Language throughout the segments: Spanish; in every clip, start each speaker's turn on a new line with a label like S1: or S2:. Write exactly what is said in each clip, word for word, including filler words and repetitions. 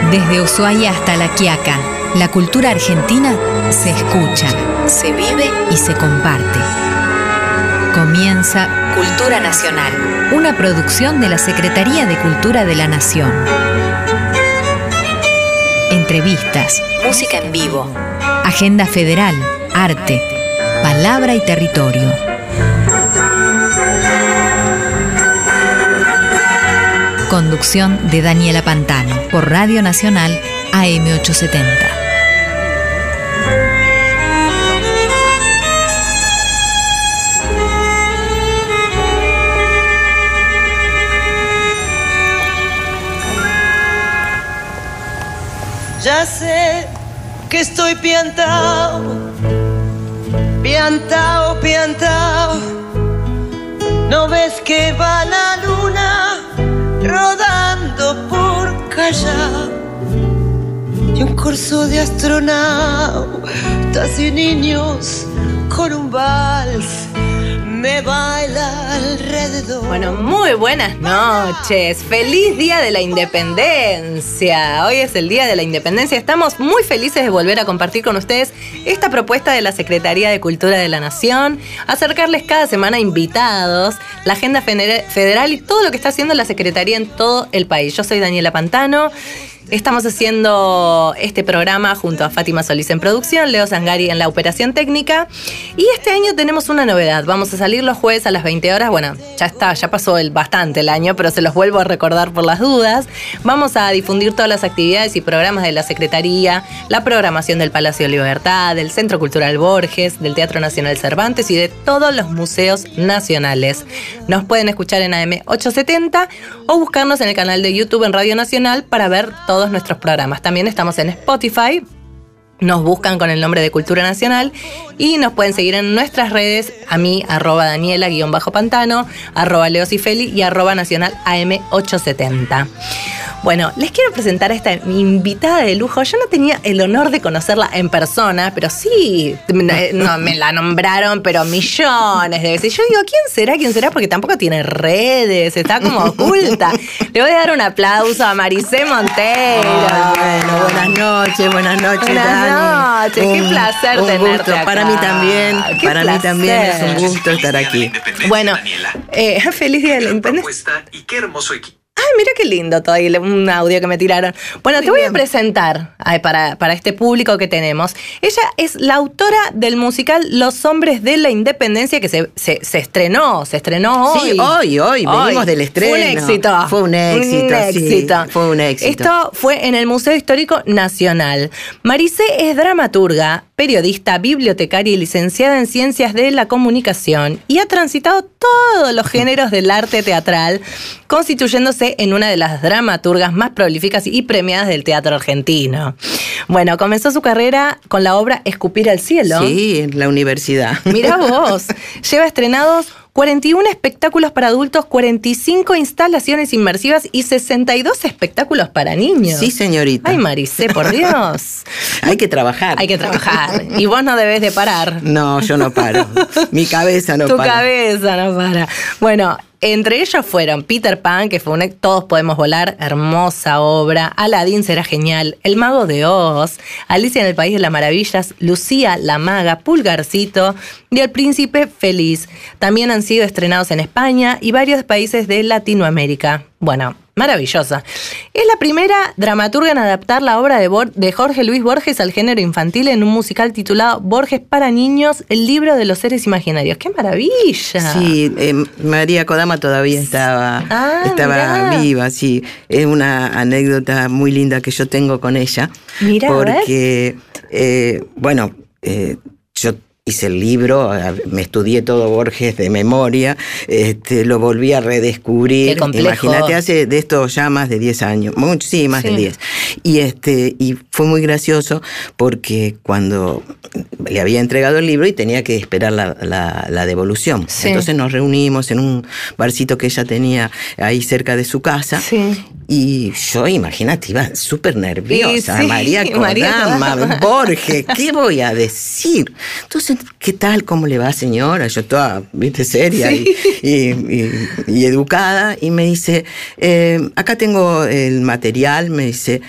S1: Desde Ushuaia hasta La Quiaca, la cultura argentina se escucha, se vive y se comparte. Comienza Cultura Nacional, una producción de la Secretaría de Cultura de la Nación. Entrevistas, música en vivo, agenda federal, arte, palabra y territorio. Conducción de Daniela Pantano, por Radio Nacional A M ochocientos setenta.
S2: Ya sé que estoy piantao, piantao, piantao. ¿No ves que va la luna rodando por Callao? Y un corso de astronautas y niños con un vals me baila alrededor.
S3: Bueno, muy buenas noches. Feliz Día de la Independencia. Hoy es el Día de la Independencia. Estamos muy felices de volver a compartir con ustedes esta propuesta de la Secretaría de Cultura de la Nación, acercarles cada semana invitados, la agenda federal y todo lo que está haciendo la Secretaría en todo el país. Yo soy Daniela Pantano. Estamos haciendo este programa junto a Fátima Solís en producción, Leo Zangari en la operación técnica. Y este año tenemos una novedad. Vamos a salir los jueves a las veinte horas. Bueno, ya está, ya pasó el bastante el año, pero se los vuelvo a recordar por las dudas. Vamos a difundir todas las actividades y programas de la Secretaría, la programación del Palacio de Libertad, del Centro Cultural Borges, del Teatro Nacional Cervantes y de todos los museos nacionales. Nos pueden escuchar en A M ochocientos setenta o buscarnos en el canal de YouTube en Radio Nacional para ver todo todos nuestros programas. También estamos en Spotify. Nos buscan con el nombre de Cultura Nacional y nos pueden seguir en nuestras redes, a mí, arroba Daniela, guión bajo Pantano, arroba Leo Cifeli y arroba Nacional A M ochocientos setenta. Bueno, les quiero presentar a esta invitada de lujo. Yo no tenía el honor de conocerla en persona, pero sí, no, me la nombraron, pero millones de veces. Yo digo, ¿quién será? ¿Quién será? Porque tampoco tiene redes, está como oculta. Le voy a dar un aplauso a Maricé Montero.
S4: Oh, bueno, buenas noches, buenas noches,
S3: Buenas
S4: Dani.
S3: noches,
S4: un,
S3: qué placer
S4: un
S3: tenerte
S4: gusto.
S3: acá.
S4: Para mí también,
S3: Qué
S4: para
S3: placer.
S4: mí también es un gusto estar aquí.
S3: Bueno, eh, feliz Día de la Independencia.
S5: Y qué hermoso equipo.
S3: Ay, mira qué lindo todo ahí, un audio que me tiraron. Bueno,
S4: Muy
S3: te voy
S4: bien.
S3: a presentar ay, para, para este público que tenemos. Ella es la autora del musical Los Hombres de la Independencia, que se, se, se estrenó, se estrenó hoy.
S4: Sí, hoy, hoy, venimos del estreno.
S3: Fue un éxito.
S4: Fue un éxito,
S3: Un éxito.
S4: sí, fue un éxito.
S3: Esto fue en el Museo Histórico Nacional. Maricé es dramaturga, periodista, bibliotecaria y licenciada en Ciencias de la Comunicación y ha transitado todos los géneros del arte teatral, constituyéndose en una de las dramaturgas más prolíficas y premiadas del teatro argentino. Bueno, comenzó su carrera con la obra Escupir al Cielo.
S4: Sí, en la universidad.
S3: Mirá vos, lleva estrenados cuarenta y uno espectáculos para adultos, cuarenta y cinco instalaciones inmersivas y sesenta y dos espectáculos para niños.
S4: Sí, señorita.
S3: Ay, Maricé, por Dios.
S4: Hay que trabajar.
S3: Hay que trabajar. Y vos no debés de parar.
S4: No, yo no paro. Mi cabeza no
S3: tu
S4: para.
S3: Tu cabeza no para. Bueno, entre ellos fueron Peter Pan, que fue un Todos Podemos Volar, hermosa obra, Aladín será genial, El Mago de Oz, Alicia en el País de las Maravillas, Lucía la Maga, Pulgarcito y El Príncipe Feliz. También han sido estrenados en España y varios países de Latinoamérica. Bueno, maravillosa. Es la primera dramaturga en adaptar la obra de, Bor- de Jorge Luis Borges al género infantil en un musical titulado Borges para niños, el libro de los seres imaginarios. ¡Qué maravilla!
S4: Sí, eh, María Kodama todavía estaba,
S3: Ah,
S4: estaba
S3: mirá.
S4: viva, sí. Es una anécdota muy linda que yo tengo con ella.
S3: Mirá, a ver.
S4: porque, eh, bueno, eh, yo hice el libro, me estudié todo Borges de memoria, este, lo volví a redescubrir.
S3: Qué complejo.
S4: Imagínate, hace de esto ya más de diez años, mucho, sí, más
S3: Sí.
S4: de diez. Y, este, y fue muy gracioso porque cuando le había entregado el libro y tenía que esperar la, la, la devolución.
S3: Sí.
S4: Entonces nos reunimos en un barcito que ella tenía ahí cerca de su casa.
S3: Sí.
S4: Y yo, imagínate, iba súper nerviosa.
S3: Sí, sí,
S4: María
S3: María
S4: Kodama,
S3: Kodama.
S4: Borges, ¿qué voy a decir? Entonces, ¿qué tal? ¿Cómo le va, señora? Yo toda, viste, seria
S3: Sí.
S4: y, y, y, y educada. Y me dice, eh, acá tengo el material, me dice,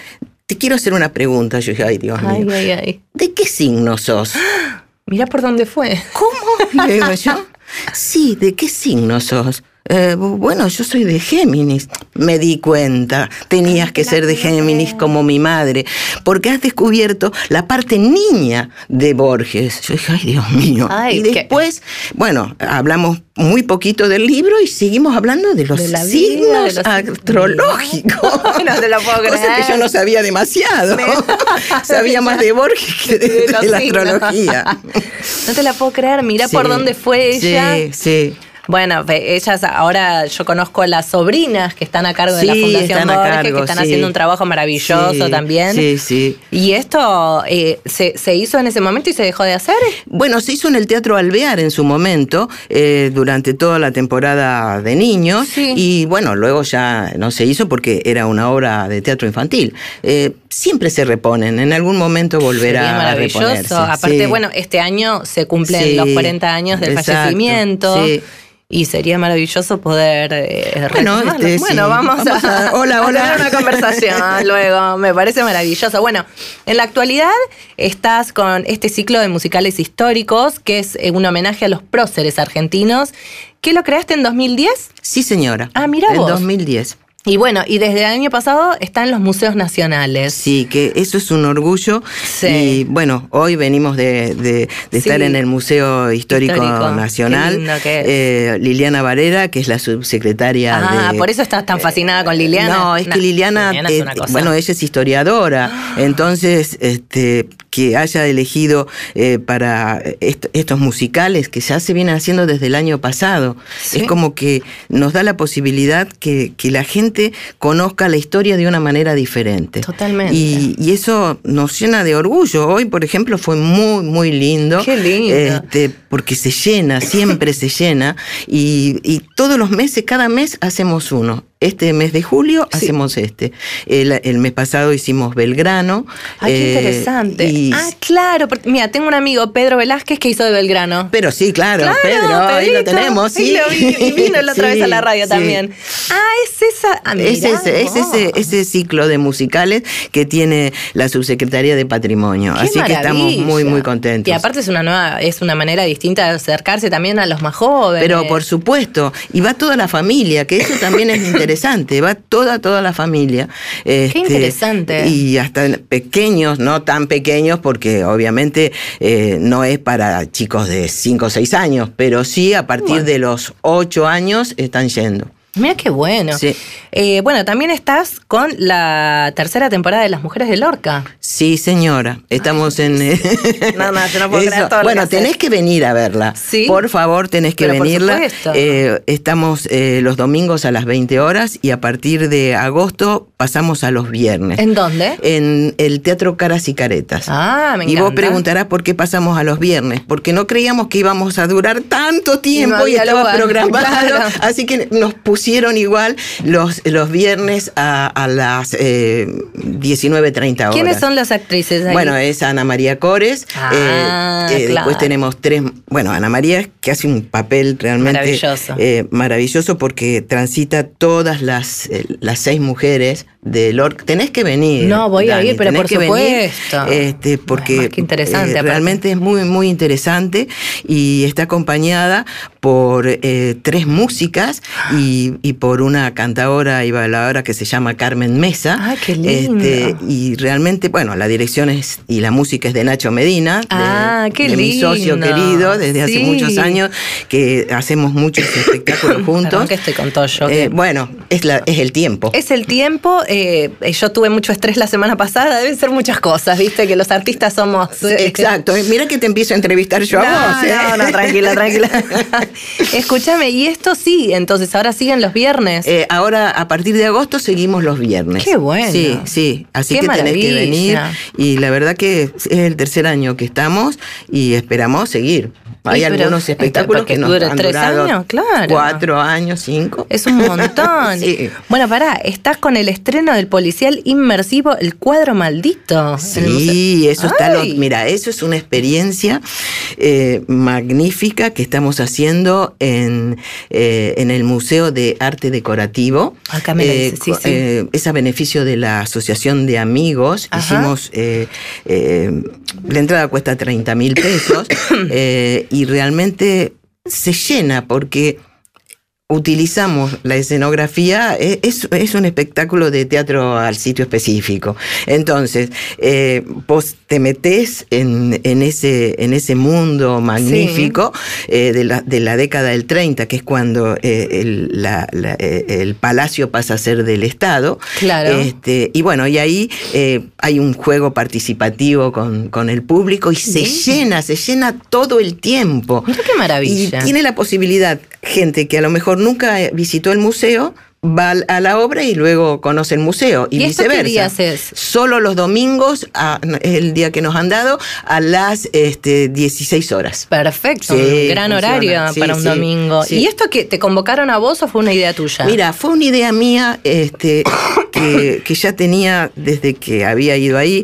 S4: te quiero hacer una pregunta. Yo dije, ay, Dios
S3: Ay,
S4: mío.
S3: ay, ay.
S4: ¿De qué signo sos?
S3: Mirá por dónde fue.
S4: ¿Cómo? Le digo yo. Sí, ¿de qué signo sos? Eh, bueno, yo soy de Géminis. Me di cuenta, tenías que ser de Géminis como mi madre, porque has descubierto la parte niña de Borges. Yo dije, ay, Dios mío.
S3: Ay,
S4: y después, qué... bueno, hablamos muy poquito del libro y seguimos hablando de los de la signos vida, de los astrológicos.
S3: No te lo puedo creer.
S4: Cosa que yo no sabía demasiado. Me... Sabía más de Borges que de, de, de la signos. Astrología.
S3: No te la puedo creer, mirá sí, por dónde fue ella.
S4: Sí, sí.
S3: Bueno, ellas ahora, yo conozco a las sobrinas que están a cargo de sí, la Fundación Borges, cargo, que están sí. haciendo un trabajo maravilloso sí, también.
S4: Sí, sí.
S3: ¿Y esto eh, se, se hizo en ese momento y se dejó de hacer?
S4: Bueno, se hizo en el Teatro Alvear en su momento, eh, durante toda la temporada de niños, sí. y bueno, luego ya no se hizo porque era una obra de teatro infantil. Eh, siempre se reponen, en algún momento volverá
S3: Sería maravilloso.
S4: a reponerse.
S3: Aparte,
S4: sí.
S3: bueno, este año se cumplen
S4: sí,
S3: los cuarenta años del
S4: exacto,
S3: fallecimiento.
S4: Sí.
S3: Y sería maravilloso poder eh,
S4: bueno, este,
S3: bueno
S4: sí.
S3: vamos,
S4: vamos
S3: a,
S4: a, hola,
S3: a
S4: hola.
S3: tener una conversación luego. Me parece maravilloso. Bueno, en la actualidad estás con este ciclo de musicales históricos, que es un homenaje a los próceres argentinos. ¿Qué lo creaste en dos mil diez?
S4: Sí, señora.
S3: Ah, mira vos.
S4: En dos mil diez.
S3: Y bueno, y desde el año pasado está en los museos nacionales.
S4: Sí, que eso es un orgullo. Sí. Y bueno, hoy venimos de, de, de sí. estar en el Museo Histórico, Histórico. Nacional.
S3: Qué lindo que es.
S4: Eh, Liliana Varela, que es la subsecretaria
S3: ah,
S4: de...
S3: por eso estás tan fascinada eh, con Liliana.
S4: No, es no, que Liliana, Liliana eh, es bueno, ella es historiadora, ah. entonces este, que haya elegido eh, para est estos musicales que ya se vienen haciendo desde el año pasado. ¿Sí? Es como que nos da la posibilidad que, que la gente conozca la historia de una manera diferente.
S3: Totalmente.
S4: Y, y eso nos llena de orgullo. Hoy, por ejemplo, fue muy, muy lindo.
S3: Qué lindo.
S4: Este, porque se llena, siempre se llena. Y, y todos los meses, cada mes hacemos uno. Este mes de julio sí. hacemos este. El, el mes pasado hicimos Belgrano.
S3: Ay, qué eh, interesante. Y... Ah, claro. Porque, mira, tengo un amigo, Pedro Velázquez, que hizo de Belgrano.
S4: Pero sí, claro, claro Pedro, Pedrito, ahí lo tenemos. Sí.
S3: Lo vi, y vino la otra sí, vez a la radio sí. también. Ah, es esa. Ah,
S4: es ese, es ese, ese ciclo de musicales que tiene la Subsecretaría de Patrimonio.
S3: Qué
S4: Así
S3: maravilla.
S4: que estamos muy, muy contentos.
S3: Y aparte es una nueva, es una manera distinta de acercarse también a los más jóvenes.
S4: Pero por supuesto, y va toda la familia, que eso también es interesante. Interesante, va toda, toda la familia. Este,
S3: Qué interesante.
S4: Y hasta pequeños, no tan pequeños, porque obviamente eh, no es para chicos de cinco o seis años, pero sí a partir bueno. de los ocho años están yendo.
S3: Mira qué bueno.
S4: Sí.
S3: Eh, bueno, también estás con la tercera temporada de Las Mujeres de Lorca.
S4: Sí, señora. Estamos Ay, en... Eh,
S3: no, no, yo no puedo creer todo
S4: Bueno,
S3: lo que
S4: tenés
S3: haces. que
S4: venir a verla.
S3: ¿Sí?
S4: Por favor, tenés que
S3: Pero
S4: venirla.
S3: Por supuesto.
S4: Eh, estamos eh, los domingos a las veinte horas y a partir de agosto pasamos a los viernes.
S3: ¿En dónde?
S4: En el Teatro Caras y Caretas.
S3: Ah, me encanta.
S4: Y vos preguntarás por qué pasamos a los viernes. Porque no creíamos que íbamos a durar tanto tiempo y, no y estaba lugar. programado. Claro. Así que nos pusimos igual los, los viernes a, a las eh, diecinueve treinta horas.
S3: ¿Quiénes son las actrices ahí?
S4: Bueno, es Ana María Cores.
S3: Ah,
S4: eh, eh,
S3: claro.
S4: Después tenemos tres. Bueno, Ana María, que hace un papel realmente
S3: maravilloso,
S4: eh, maravilloso porque transita todas las, eh, las seis mujeres de Lorca. Tenés que venir.
S3: No, voy
S4: Dani,
S3: a ir, pero por
S4: que
S3: supuesto.
S4: Venir, este, porque
S3: Más que interesante,
S4: eh, realmente es muy, muy interesante y está acompañada por eh, tres músicas y, y por una cantadora y bailadora que se llama Carmen Mesa.
S3: ¡Ay, qué lindo!
S4: Este, y realmente, bueno, la dirección es y la música es de Nacho Medina,
S3: ah,
S4: de,
S3: qué
S4: de mi socio querido desde
S3: sí.
S4: hace muchos años, que hacemos muchos espectáculos juntos.
S3: Perdón que estoy con todo yo.
S4: Eh, bueno, es, la, es el tiempo.
S3: Es el tiempo. Eh, yo tuve mucho estrés la semana pasada. Deben ser muchas cosas, ¿viste? Que los artistas somos...
S4: Exacto. Mira que te empiezo a entrevistar yo
S3: no,
S4: a vos. ¿eh?
S3: No, no, tranquila, tranquila. Escúchame, y esto sí, entonces ahora siguen los viernes.
S4: Eh, ahora, a partir de agosto, seguimos los viernes.
S3: Qué bueno.
S4: Sí, sí. Así
S3: Qué
S4: que
S3: maravilla.
S4: tenés que venir. Y la verdad que es el tercer año que estamos y esperamos seguir. Hay
S3: y
S4: algunos
S3: pero,
S4: espectáculos que nos han
S3: tres
S4: durado
S3: años, claro.
S4: cuatro años, cinco.
S3: Es un montón.
S4: Sí.
S3: Bueno, pará, estás con el estreno del policial inmersivo El Cuadro Maldito.
S4: Sí, eso está. Lo, mira, eso es una experiencia eh, magnífica que estamos haciendo en, eh, en el Museo de Arte Decorativo.
S3: Acá me la
S4: eh,
S3: dice, sí, sí.
S4: Eh, es a beneficio de la Asociación de Amigos. Ajá. Hicimos, eh, eh, la entrada cuesta treinta mil pesos eh, y realmente se llena porque utilizamos la escenografía, es, es un espectáculo de teatro al sitio específico. Entonces, eh, vos te metés en, en, ese, en ese mundo magnífico sí. eh, de, la, de la década del treinta, que es cuando eh, el, la, la, el palacio pasa a ser del Estado.
S3: Claro.
S4: Este, y bueno, y ahí eh, hay un juego participativo con, con el público y se sí. llena, se llena todo el tiempo.
S3: Mira qué maravilla.
S4: Y tiene la posibilidad, gente que a lo mejor nunca visitó el museo, va a la obra y luego conoce el museo y,
S3: ¿Y
S4: viceversa.
S3: ¿Qué días es?
S4: Solo los domingos, a, el día que nos han dado, a las este, dieciséis horas.
S3: Perfecto,
S4: sí,
S3: un gran
S4: funciona.
S3: horario
S4: sí,
S3: para un
S4: sí,
S3: domingo.
S4: Sí.
S3: ¿Y esto que te convocaron a vos o fue una idea tuya?
S4: Mira, fue una idea mía este, que, que ya tenía desde que había ido ahí,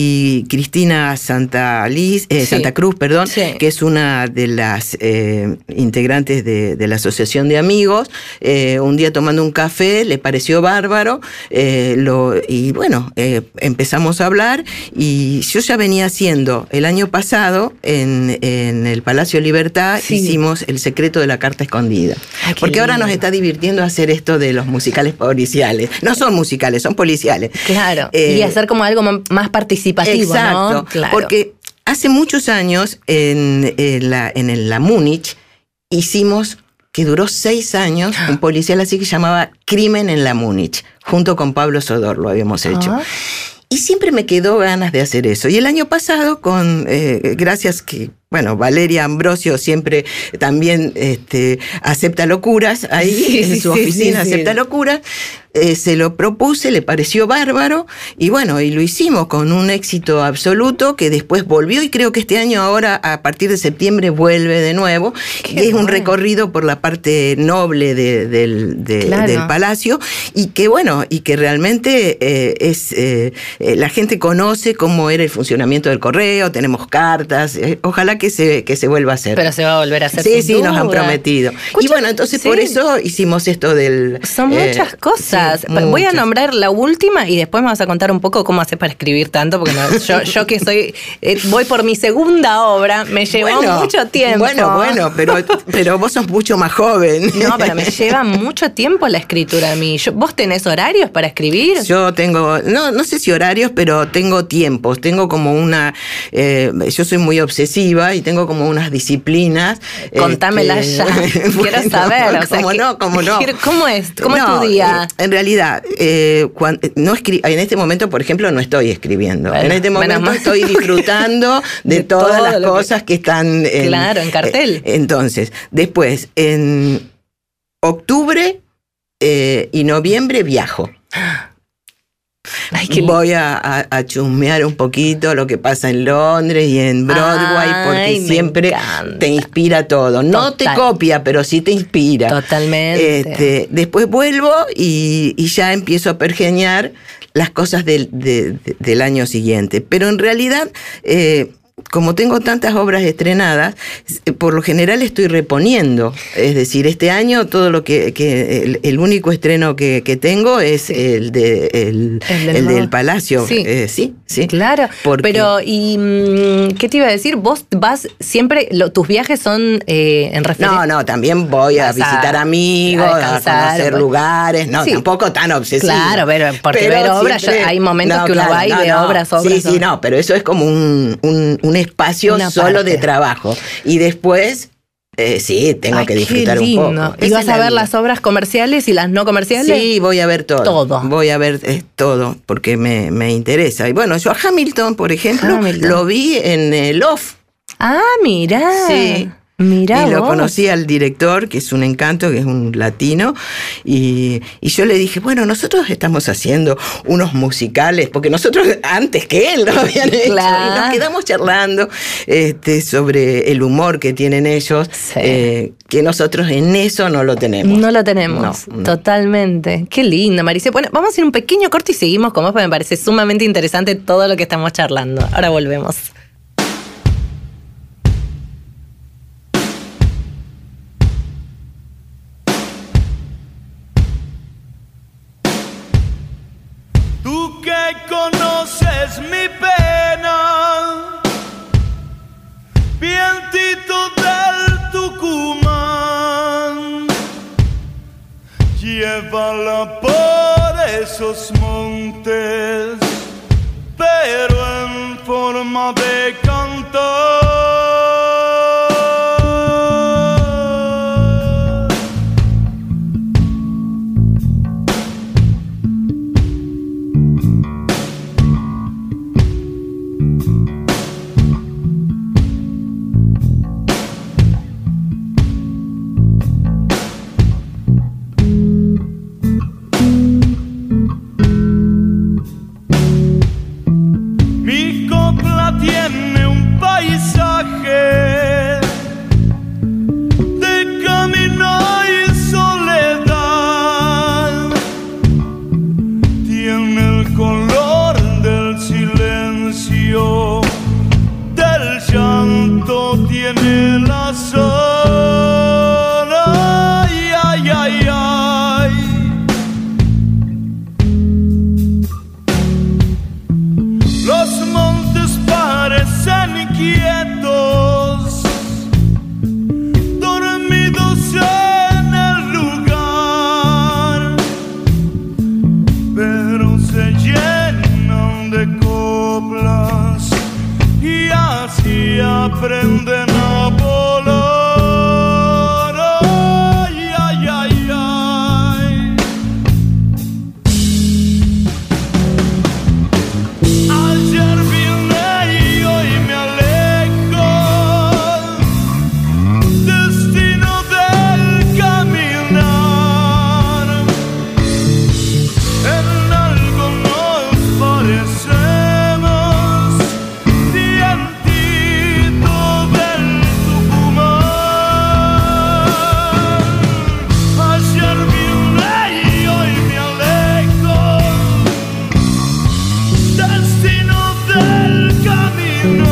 S4: y Cristina Santa, Liz, eh, sí. Santa Cruz, perdón,
S3: sí.
S4: que es una de las eh, integrantes de, de la Asociación de Amigos, eh, un día tomando un café, le pareció bárbaro, eh, lo, y bueno, eh, empezamos a hablar, y yo ya venía haciendo el año pasado en, en el Palacio Libertad, sí. hicimos El secreto de la carta escondida. Ay, porque lindo. Ahora nos está divirtiendo hacer esto de los musicales policiales. No son musicales, son policiales.
S3: Claro,
S4: eh,
S3: y hacer como algo más participativo,
S4: exacto,
S3: ¿no? Claro.
S4: Porque hace muchos años en, en, la, en la Múnich hicimos, que duró seis años, un policial así que se llamaba Crimen en la Múnich, junto con Pablo Sodor lo habíamos hecho. Ah. Y siempre me quedó ganas de hacer eso. Y el año pasado, con eh, gracias que, bueno, Valeria Ambrosio siempre también este, acepta locuras, ahí sí, en su sí, oficina sí, acepta sí. locuras, eh, se lo propuse, le pareció bárbaro, y bueno, y lo hicimos con un éxito absoluto, que después volvió, y creo que este año ahora, a partir de septiembre, vuelve de nuevo. Qué y es bueno. un recorrido por la parte noble de, de, de, claro. del palacio, y que bueno, y que realmente eh, es eh, la gente conoce cómo era el funcionamiento del correo, tenemos cartas, eh, ojalá que se, que se vuelva a hacer.
S3: Pero se va a volver a hacer.
S4: Sí, sí,
S3: duda.
S4: nos han prometido. Escucha, y bueno, entonces sí. por eso hicimos esto del...
S3: Son eh, muchas cosas. Sí, Voy muchas. a nombrar la última y después me vas a contar un poco cómo haces para escribir tanto, porque no, yo, yo que soy, eh, voy por mi segunda obra, me llevó bueno, mucho tiempo.
S4: Bueno, bueno, pero, pero vos sos mucho más joven.
S3: No, pero me lleva mucho tiempo la escritura a mí. Yo, ¿Vos tenés horarios para escribir?
S4: Yo tengo, no, no sé si horarios, pero tengo tiempos, tengo como una, eh, yo soy muy obsesiva y tengo como unas disciplinas.
S3: Contámelas este, ya, bueno, quiero saber. O sea,
S4: ¿cómo
S3: que,
S4: no? ¿Cómo no?
S3: ¿Cómo es? ¿Cómo
S4: no,
S3: es tu día?
S4: En realidad, eh, cuando, no escri- en este momento, por ejemplo, no estoy escribiendo. Bueno, en este momento estoy disfrutando de, de todas las cosas que, que están en,
S3: claro, en cartel.
S4: Eh, entonces, después, en octubre eh, y noviembre viajo. Ay, voy a, a, a chusmear un poquito lo que pasa en Londres y en Broadway, Ay, porque siempre encanta. Te inspira todo. No Total. Te copia, pero sí te inspira.
S3: Totalmente.
S4: Este, después vuelvo y, y ya empiezo a pergeñar las cosas del, de, de, del año siguiente. Pero en realidad... Eh, como tengo tantas obras estrenadas, por lo general estoy reponiendo. Es decir, este año todo lo que, que el, el único estreno que, que tengo es sí. el de el, el, del, el del Palacio.
S3: Sí,
S4: eh, sí, sí.
S3: Claro. Porque... Pero, ¿y qué te iba a decir? ¿Vos vas siempre, lo, tus viajes son eh, en referencia?
S4: No, no, también voy a visitar amigos, a, a conocer pues. lugares. No, sí. tampoco tan obsesivo.
S3: Claro, pero porque pero ver obras, siempre... hay momentos no, que uno claro, va y no, ve no. obras, obras.
S4: Sí, sí, no, pero eso es como un, un, un espacio Una solo parte. de trabajo. Y después, eh, sí, tengo
S3: Ay,
S4: que disfrutar un poco.
S3: ¿Y vas a ver vida. las obras comerciales y las no comerciales?
S4: Sí, voy a ver todo.
S3: Todo.
S4: Voy a ver eh, todo, porque me, me interesa. Y bueno, yo a Hamilton, por ejemplo, Hamilton. lo vi en el Off.
S3: Ah, mirá.
S4: Sí.
S3: Mirá
S4: y lo
S3: vos.
S4: conocí al director, que es un encanto, que es un latino, y, y yo le dije, bueno, nosotros estamos haciendo unos musicales, porque nosotros antes que él lo habían hecho,
S3: Claro.
S4: y nos quedamos charlando este, sobre el humor que tienen ellos,
S3: Sí.
S4: eh, que nosotros en eso no lo tenemos.
S3: No lo tenemos,
S4: No, no.
S3: totalmente. Qué lindo, Maricé. Bueno, vamos a ir un pequeño corte y seguimos con vos, porque me parece sumamente interesante todo lo que estamos charlando. Ahora volvemos.
S5: Tú que conoces mi pena, vientito del Tucumán, llévala por esos montes, pero en forma de cantar. Mi copla tiene un paisaje de camino y soledad. Tiene el color del silencio, del llanto tiene la sola. Ay, ay, ay, ay. Los montes parecen quietos, dormidos en el lugar, pero se llenan de coplas y así aprenden a volar. Ay, ay, ay, ay. Ayer vine y hoy me alejo, destino del caminar. En algo nos parecemos, vientito del Tucumán. Ayer vine y hoy me alejo, destino del camino.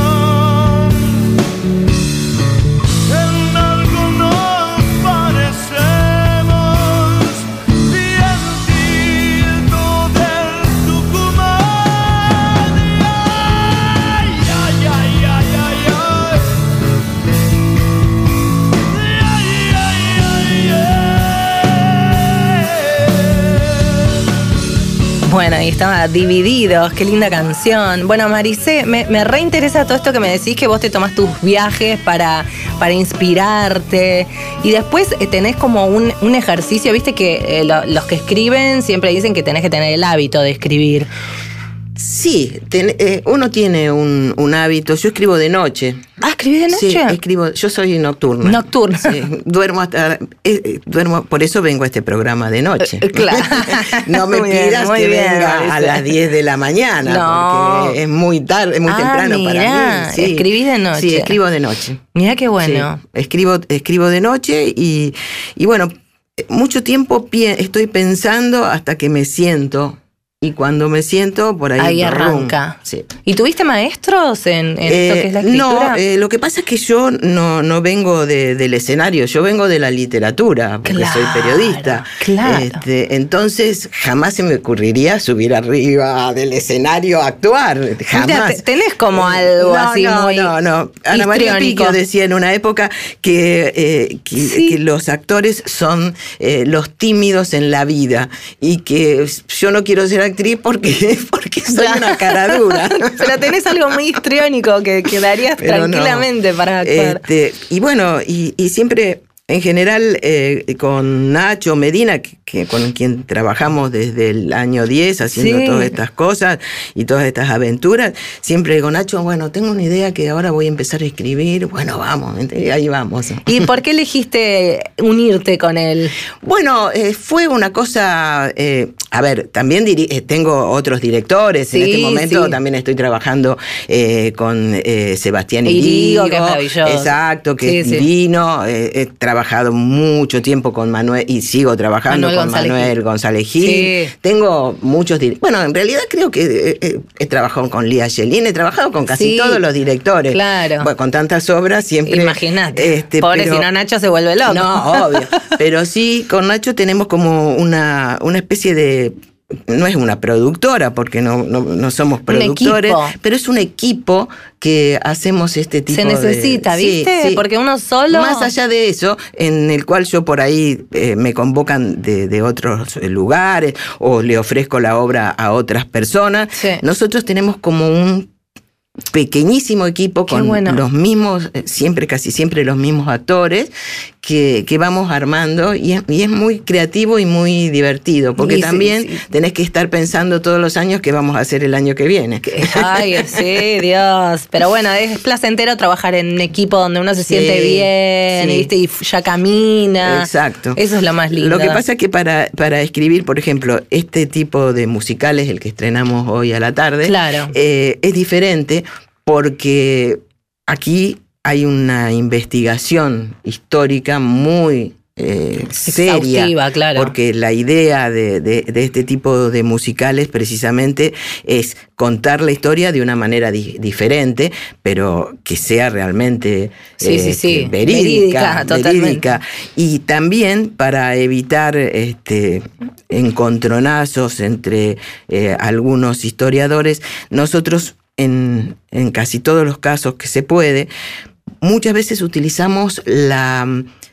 S5: En algo nos parecemos, vientito del Tucumán. Ay, ay, ay, ay, ay, ay. Ay, ay, ay, ay.
S3: Bueno, y estaba Divididos, qué linda canción. Bueno, Maricé, me, me reinteresa todo esto que me decís, que vos te tomás tus viajes para, para inspirarte. Y después eh, tenés como un, un ejercicio, viste que eh, lo- los que escriben siempre dicen que tenés que tener el hábito de escribir.
S4: Sí, ten- eh, uno tiene un, un hábito. Yo escribo de noche.
S3: Ah, ¿escribís de noche?
S4: Sí, escribo. Yo soy nocturna.
S3: Nocturna.
S4: Sí, duermo hasta. eh, eh, duermo, por eso vengo a este programa de noche.
S3: Eh, claro.
S4: No me
S3: Muy bien,
S4: pidas
S3: muy
S4: que
S3: bien,
S4: venga
S3: Maricé.
S4: a las diez de la mañana,
S3: No.
S4: porque es muy tarde, es muy
S3: Ah,
S4: temprano
S3: mirá,
S4: para mí. Sí.
S3: escribís de noche.
S4: Sí, escribo de noche.
S3: Mirá qué bueno.
S4: Sí, escribo, escribo de noche y, y bueno, mucho tiempo pie- estoy pensando hasta que me siento. Y cuando me siento, por ahí...
S3: Ahí
S4: brum.
S3: arranca.
S4: Sí.
S3: ¿Y tuviste maestros en, en
S4: Eh,
S3: esto que es la escritura?
S4: No, eh, lo que pasa es que yo no, no vengo de, del escenario, yo vengo de la literatura, porque
S3: Claro,
S4: soy periodista.
S3: claro.
S4: Este, entonces, jamás se me ocurriría subir arriba del escenario a actuar. Jamás.
S3: Te- tenés como algo
S4: no,
S3: así
S4: no,
S3: muy
S4: No, no, Ana María
S3: histriónico.
S4: Piquio decía en una época que, eh, que,
S3: Sí.
S4: que los actores son eh, los tímidos en la vida y que yo no quiero ser actriz porque, porque soy una cara dura.
S3: Pero tenés algo muy histriónico que, que darías
S4: Pero no.
S3: tranquilamente para actuar.
S4: Este, y bueno, y, y siempre En general, eh, con Nacho Medina, que, que con quien trabajamos desde el año diez, haciendo sí. todas estas cosas y todas estas aventuras, siempre digo, Nacho, bueno, tengo una idea que ahora voy a empezar a escribir, bueno, vamos, ahí vamos.
S3: ¿Y por qué elegiste unirte con él?
S4: Bueno, eh, fue una cosa, eh, a ver, también diri- eh, tengo otros directores, sí, en este momento sí. también estoy trabajando eh, con eh, Sebastián Irigo,
S3: que es maravilloso.
S4: Exacto, que
S3: sí,
S4: es
S3: sí.
S4: divino, eh, he trabajado mucho tiempo con Manuel y sigo trabajando Manuel con González Manuel Gil. González Gil. Sí. Tengo muchos directores. Bueno, en realidad creo que he, he trabajado con Lía Yelin, he trabajado con casi sí, todos los directores.
S3: Claro.
S4: Bueno, con tantas obras siempre.
S3: Imagínate.
S4: Este,
S3: Pobre,
S4: pero,
S3: si no Nacho se vuelve loco.
S4: No, obvio. Pero sí, con Nacho tenemos como una, una especie de. No es una productora, porque no, no, no somos productores, pero es un equipo que hacemos este tipo de...
S3: Se necesita,
S4: de,
S3: ¿viste?
S4: Sí, sí.
S3: Porque uno solo...
S4: Más allá de eso, en el cual yo por ahí eh, me convocan de, de otros lugares o le ofrezco la obra a otras personas, sí. nosotros tenemos como un pequeñísimo equipo con bueno. los mismos, siempre, casi siempre los mismos actores que, que vamos armando y es, y es muy creativo y muy divertido, porque sí, también sí, sí. tenés que estar pensando todos los años qué vamos a hacer el año que viene.
S3: Ay, sí, Dios. Pero bueno, es placentero trabajar en un equipo donde uno se sí, siente bien, sí. ¿viste? Y ya camina.
S4: Exacto.
S3: Eso es lo más lindo.
S4: Lo que pasa es que para, para escribir, por ejemplo, este tipo de musicales, el que estrenamos hoy a la tarde,
S3: claro.
S4: eh, es diferente porque aquí hay una investigación histórica muy eh, seria,
S3: claro.
S4: porque la idea de, de, de este tipo de musicales precisamente es contar la historia de una manera di- diferente, pero que sea realmente
S3: sí,
S4: eh,
S3: sí, sí.
S4: verídica,
S3: verídica,
S4: verídica. Y también para evitar este, encontronazos entre eh, algunos historiadores, nosotros En, en casi todos los casos que se puede, muchas veces utilizamos la,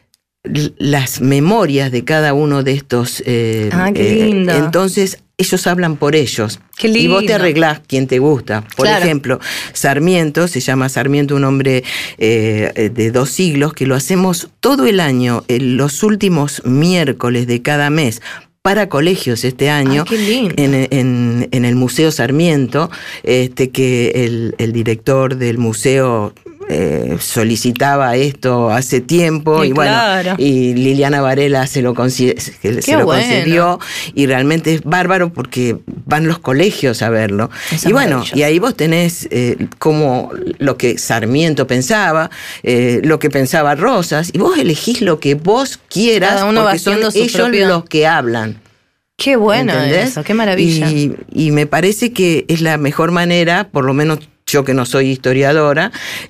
S4: las memorias de cada uno de estos. Eh,
S3: ah, qué lindo.
S4: Eh, entonces, ellos hablan por ellos.
S3: Qué lindo.
S4: Y vos te arreglás quien te gusta. Por claro. ejemplo, Sarmiento, se llama Sarmiento, un hombre eh, de dos siglos, que lo hacemos todo el año, en los últimos miércoles de cada mes, para colegios este año.
S3: Ay, qué lindo.
S4: En, en, en el Museo Sarmiento, este, que el, el director del museo eh, solicitaba esto hace tiempo,
S3: y,
S4: y bueno,
S3: claro.
S4: y Liliana Varela se lo, conci- se lo
S3: bueno.
S4: concedió, y realmente es bárbaro porque van los colegios a verlo.
S3: Esa
S4: y bueno, y ahí vos tenés eh, como lo que Sarmiento pensaba, eh, lo que pensaba Rosas, y vos elegís lo que vos quieras,
S3: cada uno
S4: porque
S3: va
S4: son
S3: su
S4: ellos
S3: propio...
S4: los que hablan.
S3: Qué bueno
S4: ¿entendés?
S3: Eso, qué maravilla.
S4: Y, y me parece que es la mejor manera, por lo menos yo que no soy historiadora,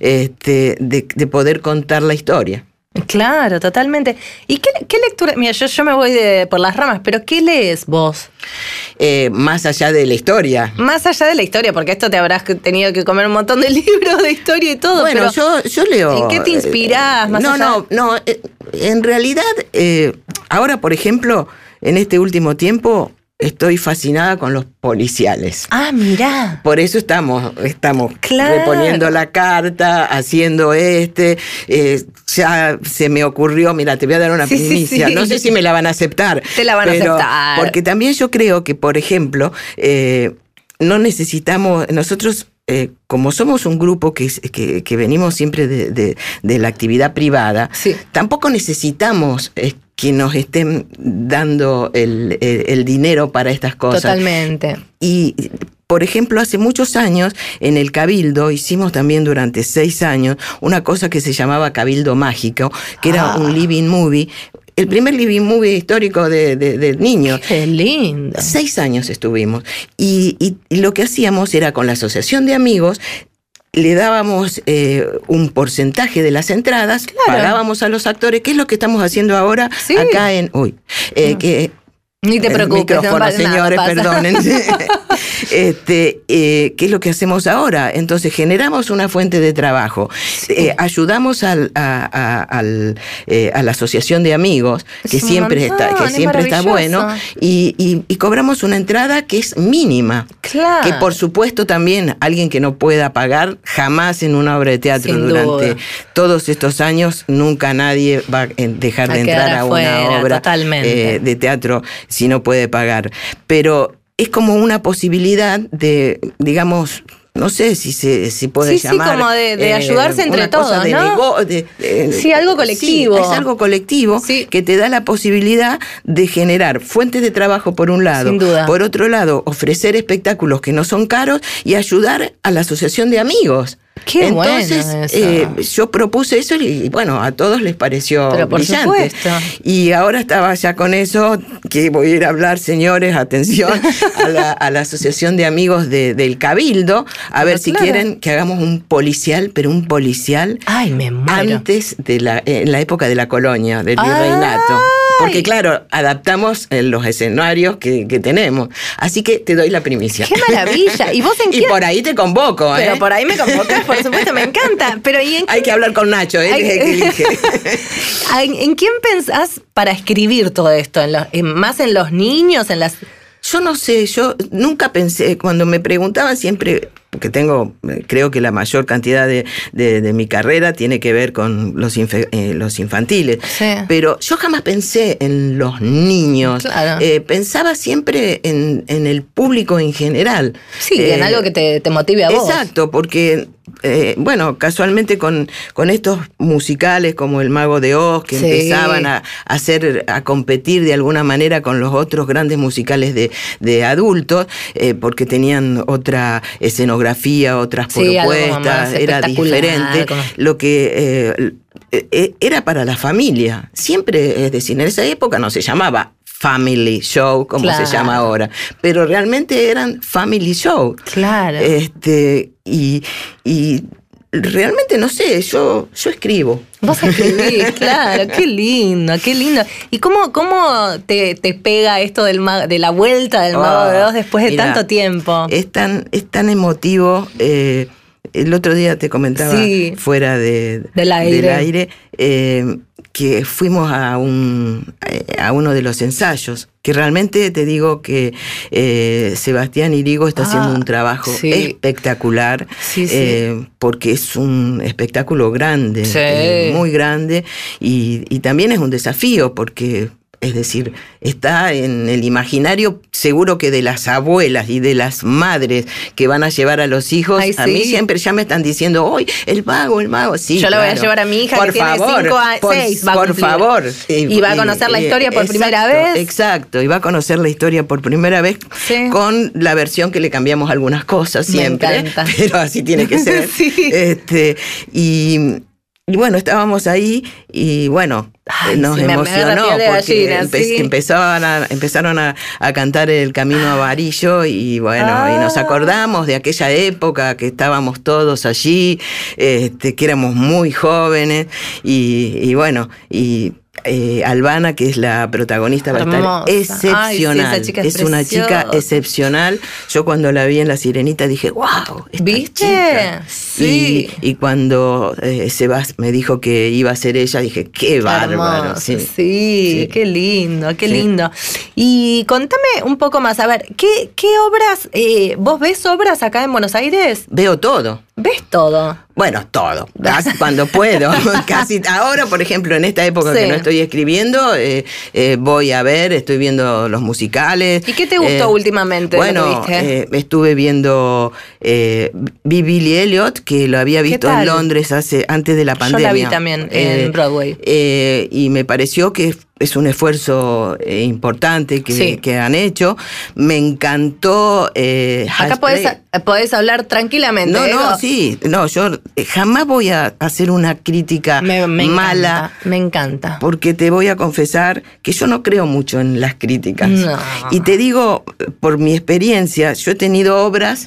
S4: este, de, de poder contar la historia.
S3: Claro, totalmente. ¿Y qué, qué lectura? Mira, yo, yo me voy de, por las ramas, pero ¿qué lees vos?
S4: Eh, más allá de la historia.
S3: Más allá de la historia, porque esto te habrás tenido que comer un montón de libros de historia y todo.
S4: Bueno,
S3: pero
S4: yo, yo leo...
S3: ¿en qué te inspirás? Más
S4: no,
S3: allá?
S4: no, no. Eh, en realidad, eh, ahora, por ejemplo, en este último tiempo, estoy fascinada con los policiales.
S3: Ah, mirá.
S4: Por eso estamos, estamos
S3: claro.
S4: reponiendo la carta, haciendo este. Eh, ya se me ocurrió, mira, te voy a dar una
S3: sí,
S4: primicia.
S3: Sí, sí.
S4: No sé si me la van a aceptar.
S3: Te la van
S4: pero,
S3: a aceptar.
S4: Porque también yo creo que, por ejemplo, eh, no necesitamos, nosotros... Eh, como somos un grupo que, que, que venimos siempre de, de, de la actividad privada,
S3: sí.
S4: tampoco necesitamos eh, que nos estén dando el, el, el dinero para estas cosas.
S3: Totalmente.
S4: Y, por ejemplo, hace muchos años en el Cabildo hicimos también durante seis años una cosa que se llamaba Cabildo Mágico, que era ah. un living movie. El primer living movie histórico de, de, de niños.
S3: ¡Qué lindo!
S4: Seis años estuvimos. Y, y, y lo que hacíamos era con la asociación de amigos, le dábamos eh, un porcentaje de las entradas, claro. pagábamos a los actores, que es lo que estamos haciendo ahora
S3: sí.
S4: acá en... Uy, eh,
S3: no.
S4: que...
S3: Ni te preocupes.
S4: Micrófono,
S3: no
S4: señores,
S3: nada,
S4: perdonen. este, eh, ¿qué es lo que hacemos ahora? Entonces generamos una fuente de trabajo, sí. eh, ayudamos al, a, a, al, eh, a la asociación de amigos, que
S3: es
S4: siempre,
S3: montón,
S4: está, que siempre está bueno, y, y, y cobramos una entrada que es mínima.
S3: Claro.
S4: Que por supuesto también alguien que no pueda pagar jamás en una obra de teatro
S3: Sin
S4: durante
S3: duda.
S4: todos estos años, nunca nadie va a dejar de
S3: a
S4: entrar a
S3: afuera,
S4: una obra
S3: eh,
S4: de teatro si no puede pagar. Pero es como una posibilidad de, digamos, no sé si se si puede
S3: sí,
S4: llamar.
S3: Sí, como de, de eh, ayudarse entre todos,
S4: de
S3: ¿no?
S4: nego, de, de,
S3: sí, algo colectivo.
S4: Sí, es algo colectivo sí. que te da la posibilidad de generar fuentes de trabajo por un lado.
S3: Sin duda.
S4: Por otro lado, ofrecer espectáculos que no son caros y ayudar a la asociación de amigos.
S3: Qué
S4: Entonces,
S3: bueno eso.
S4: Eh, yo propuse eso y, bueno, a todos les pareció
S3: Pero por
S4: brillante.
S3: Supuesto.
S4: Y ahora estaba ya con eso, que voy a ir a hablar, señores, atención, a la, a la Asociación de Amigos de, del Cabildo, a pero ver si claro. quieren que hagamos un policial, pero un policial
S3: Ay, me muero.
S4: antes de la, en la época de la colonia, del virreinato. Porque claro, adaptamos los escenarios que, que tenemos. Así que te doy la primicia.
S3: ¡Qué maravilla! ¿Y vos en qué?
S4: Y por ahí te convoco, ¿eh?
S3: Pero por ahí me convocas, por supuesto, me encanta. Pero ¿y en
S4: Hay que hablar con Nacho, él es el que elige.
S3: ¿En, ¿En quién pensás para escribir todo esto? ¿En los, en, ¿Más en los niños? en las
S4: Yo no sé, yo nunca pensé, cuando me preguntaban siempre, porque tengo, creo que la mayor cantidad de, de, de mi carrera tiene que ver con los, infe, eh, los infantiles,
S3: sí.
S4: pero yo jamás pensé en los niños,
S3: claro.
S4: eh, pensaba siempre en, en el público en general.
S3: Sí,
S4: eh,
S3: en algo que te, te motive a vos.
S4: Exacto, porque... Eh, bueno, casualmente con, con estos musicales como El Mago de Oz, que sí. empezaban a, a hacer, a competir de alguna manera con los otros grandes musicales de, de adultos, eh, porque tenían otra escenografía, otras sí, propuestas, era diferente. Como... Lo que eh, eh, era para la familia. Siempre, es decir, en esa época no se llamaba family show, como claro. se llama ahora, pero realmente eran family show.
S3: Claro.
S4: Este, y, y realmente no sé, yo, yo escribo.
S3: Vos escribís, claro, qué lindo, qué lindo. ¿Y cómo, cómo te, te pega esto del mago, de la vuelta del Mago oh, de Oz después de mira, tanto tiempo?
S4: Es tan, es tan emotivo. Eh, el otro día te comentaba sí. fuera de,
S3: del aire,
S4: del aire eh, que fuimos a un a uno de los ensayos, que realmente te digo que eh, Sebastián Irigo está ah, haciendo un trabajo sí. espectacular,
S3: sí, sí.
S4: Eh, porque es un espectáculo grande,
S3: sí.
S4: eh, muy grande, y, y también es un desafío, porque... Es decir, está en el imaginario seguro que de las abuelas y de las madres que van a llevar a los hijos.
S3: Ay,
S4: a
S3: sí.
S4: mí siempre ya me están diciendo, hoy el mago, el mago. Sí,
S3: yo
S4: claro.
S3: lo voy a llevar a mi hija
S4: por
S3: que
S4: favor,
S3: tiene cinco a seis.
S4: Por, por favor.
S3: Y va a conocer la historia por
S4: exacto,
S3: primera vez.
S4: Exacto, y va a conocer la historia por primera vez sí. con la versión que le cambiamos algunas cosas siempre.
S3: Me encanta.
S4: Pero así tiene que ser.
S3: sí.
S4: este, y... Y bueno, estábamos ahí y bueno, Ay,
S3: sí,
S4: nos emocionó
S3: me
S4: porque
S3: gallina,
S4: empe
S3: sí.
S4: empezaban, a, empezaron a, a cantar El Camino a Varillo y bueno, ah. y nos acordamos de aquella época que estábamos todos allí, este, que éramos muy jóvenes y, y bueno, y... Eh, Albana, que es la protagonista, va a estar excepcional.
S3: Ay, sí, chica es
S4: es una chica excepcional. Yo cuando la vi en La Sirenita dije, wow,
S3: ¿viste?
S4: Chica.
S3: Sí.
S4: Y, y cuando eh, Sebas me dijo que iba a ser ella, dije, qué bárbaro.
S3: Sí.
S4: Sí.
S3: sí, sí, qué lindo, qué sí. lindo. Y contame un poco más, a ver, ¿qué, qué obras, eh, vos ves obras acá en Buenos Aires?
S4: Veo todo.
S3: ¿Ves todo?
S4: Bueno, todo, cuando puedo. Casi ahora, por ejemplo, en esta época sí. que no estoy escribiendo, eh, eh, voy a ver, estoy viendo los musicales.
S3: ¿Y qué te gustó eh, últimamente?
S4: Bueno, eh, estuve viendo eh, vi Billy Elliot, que lo había visto en Londres hace antes de la pandemia.
S3: Yo la vi también en Broadway.
S4: Eh, y me pareció que es un esfuerzo eh, importante que, sí. que han hecho. Me encantó. Eh,
S3: Acá podés, podés hablar tranquilamente.
S4: No,
S3: ¿eh?
S4: no, sí. No, yo jamás voy a hacer una crítica
S3: me, me
S4: mala.
S3: Encanta, me encanta.
S4: Porque te voy a confesar que yo no creo mucho en las críticas.
S3: No.
S4: Y te digo, por mi experiencia, yo he tenido obras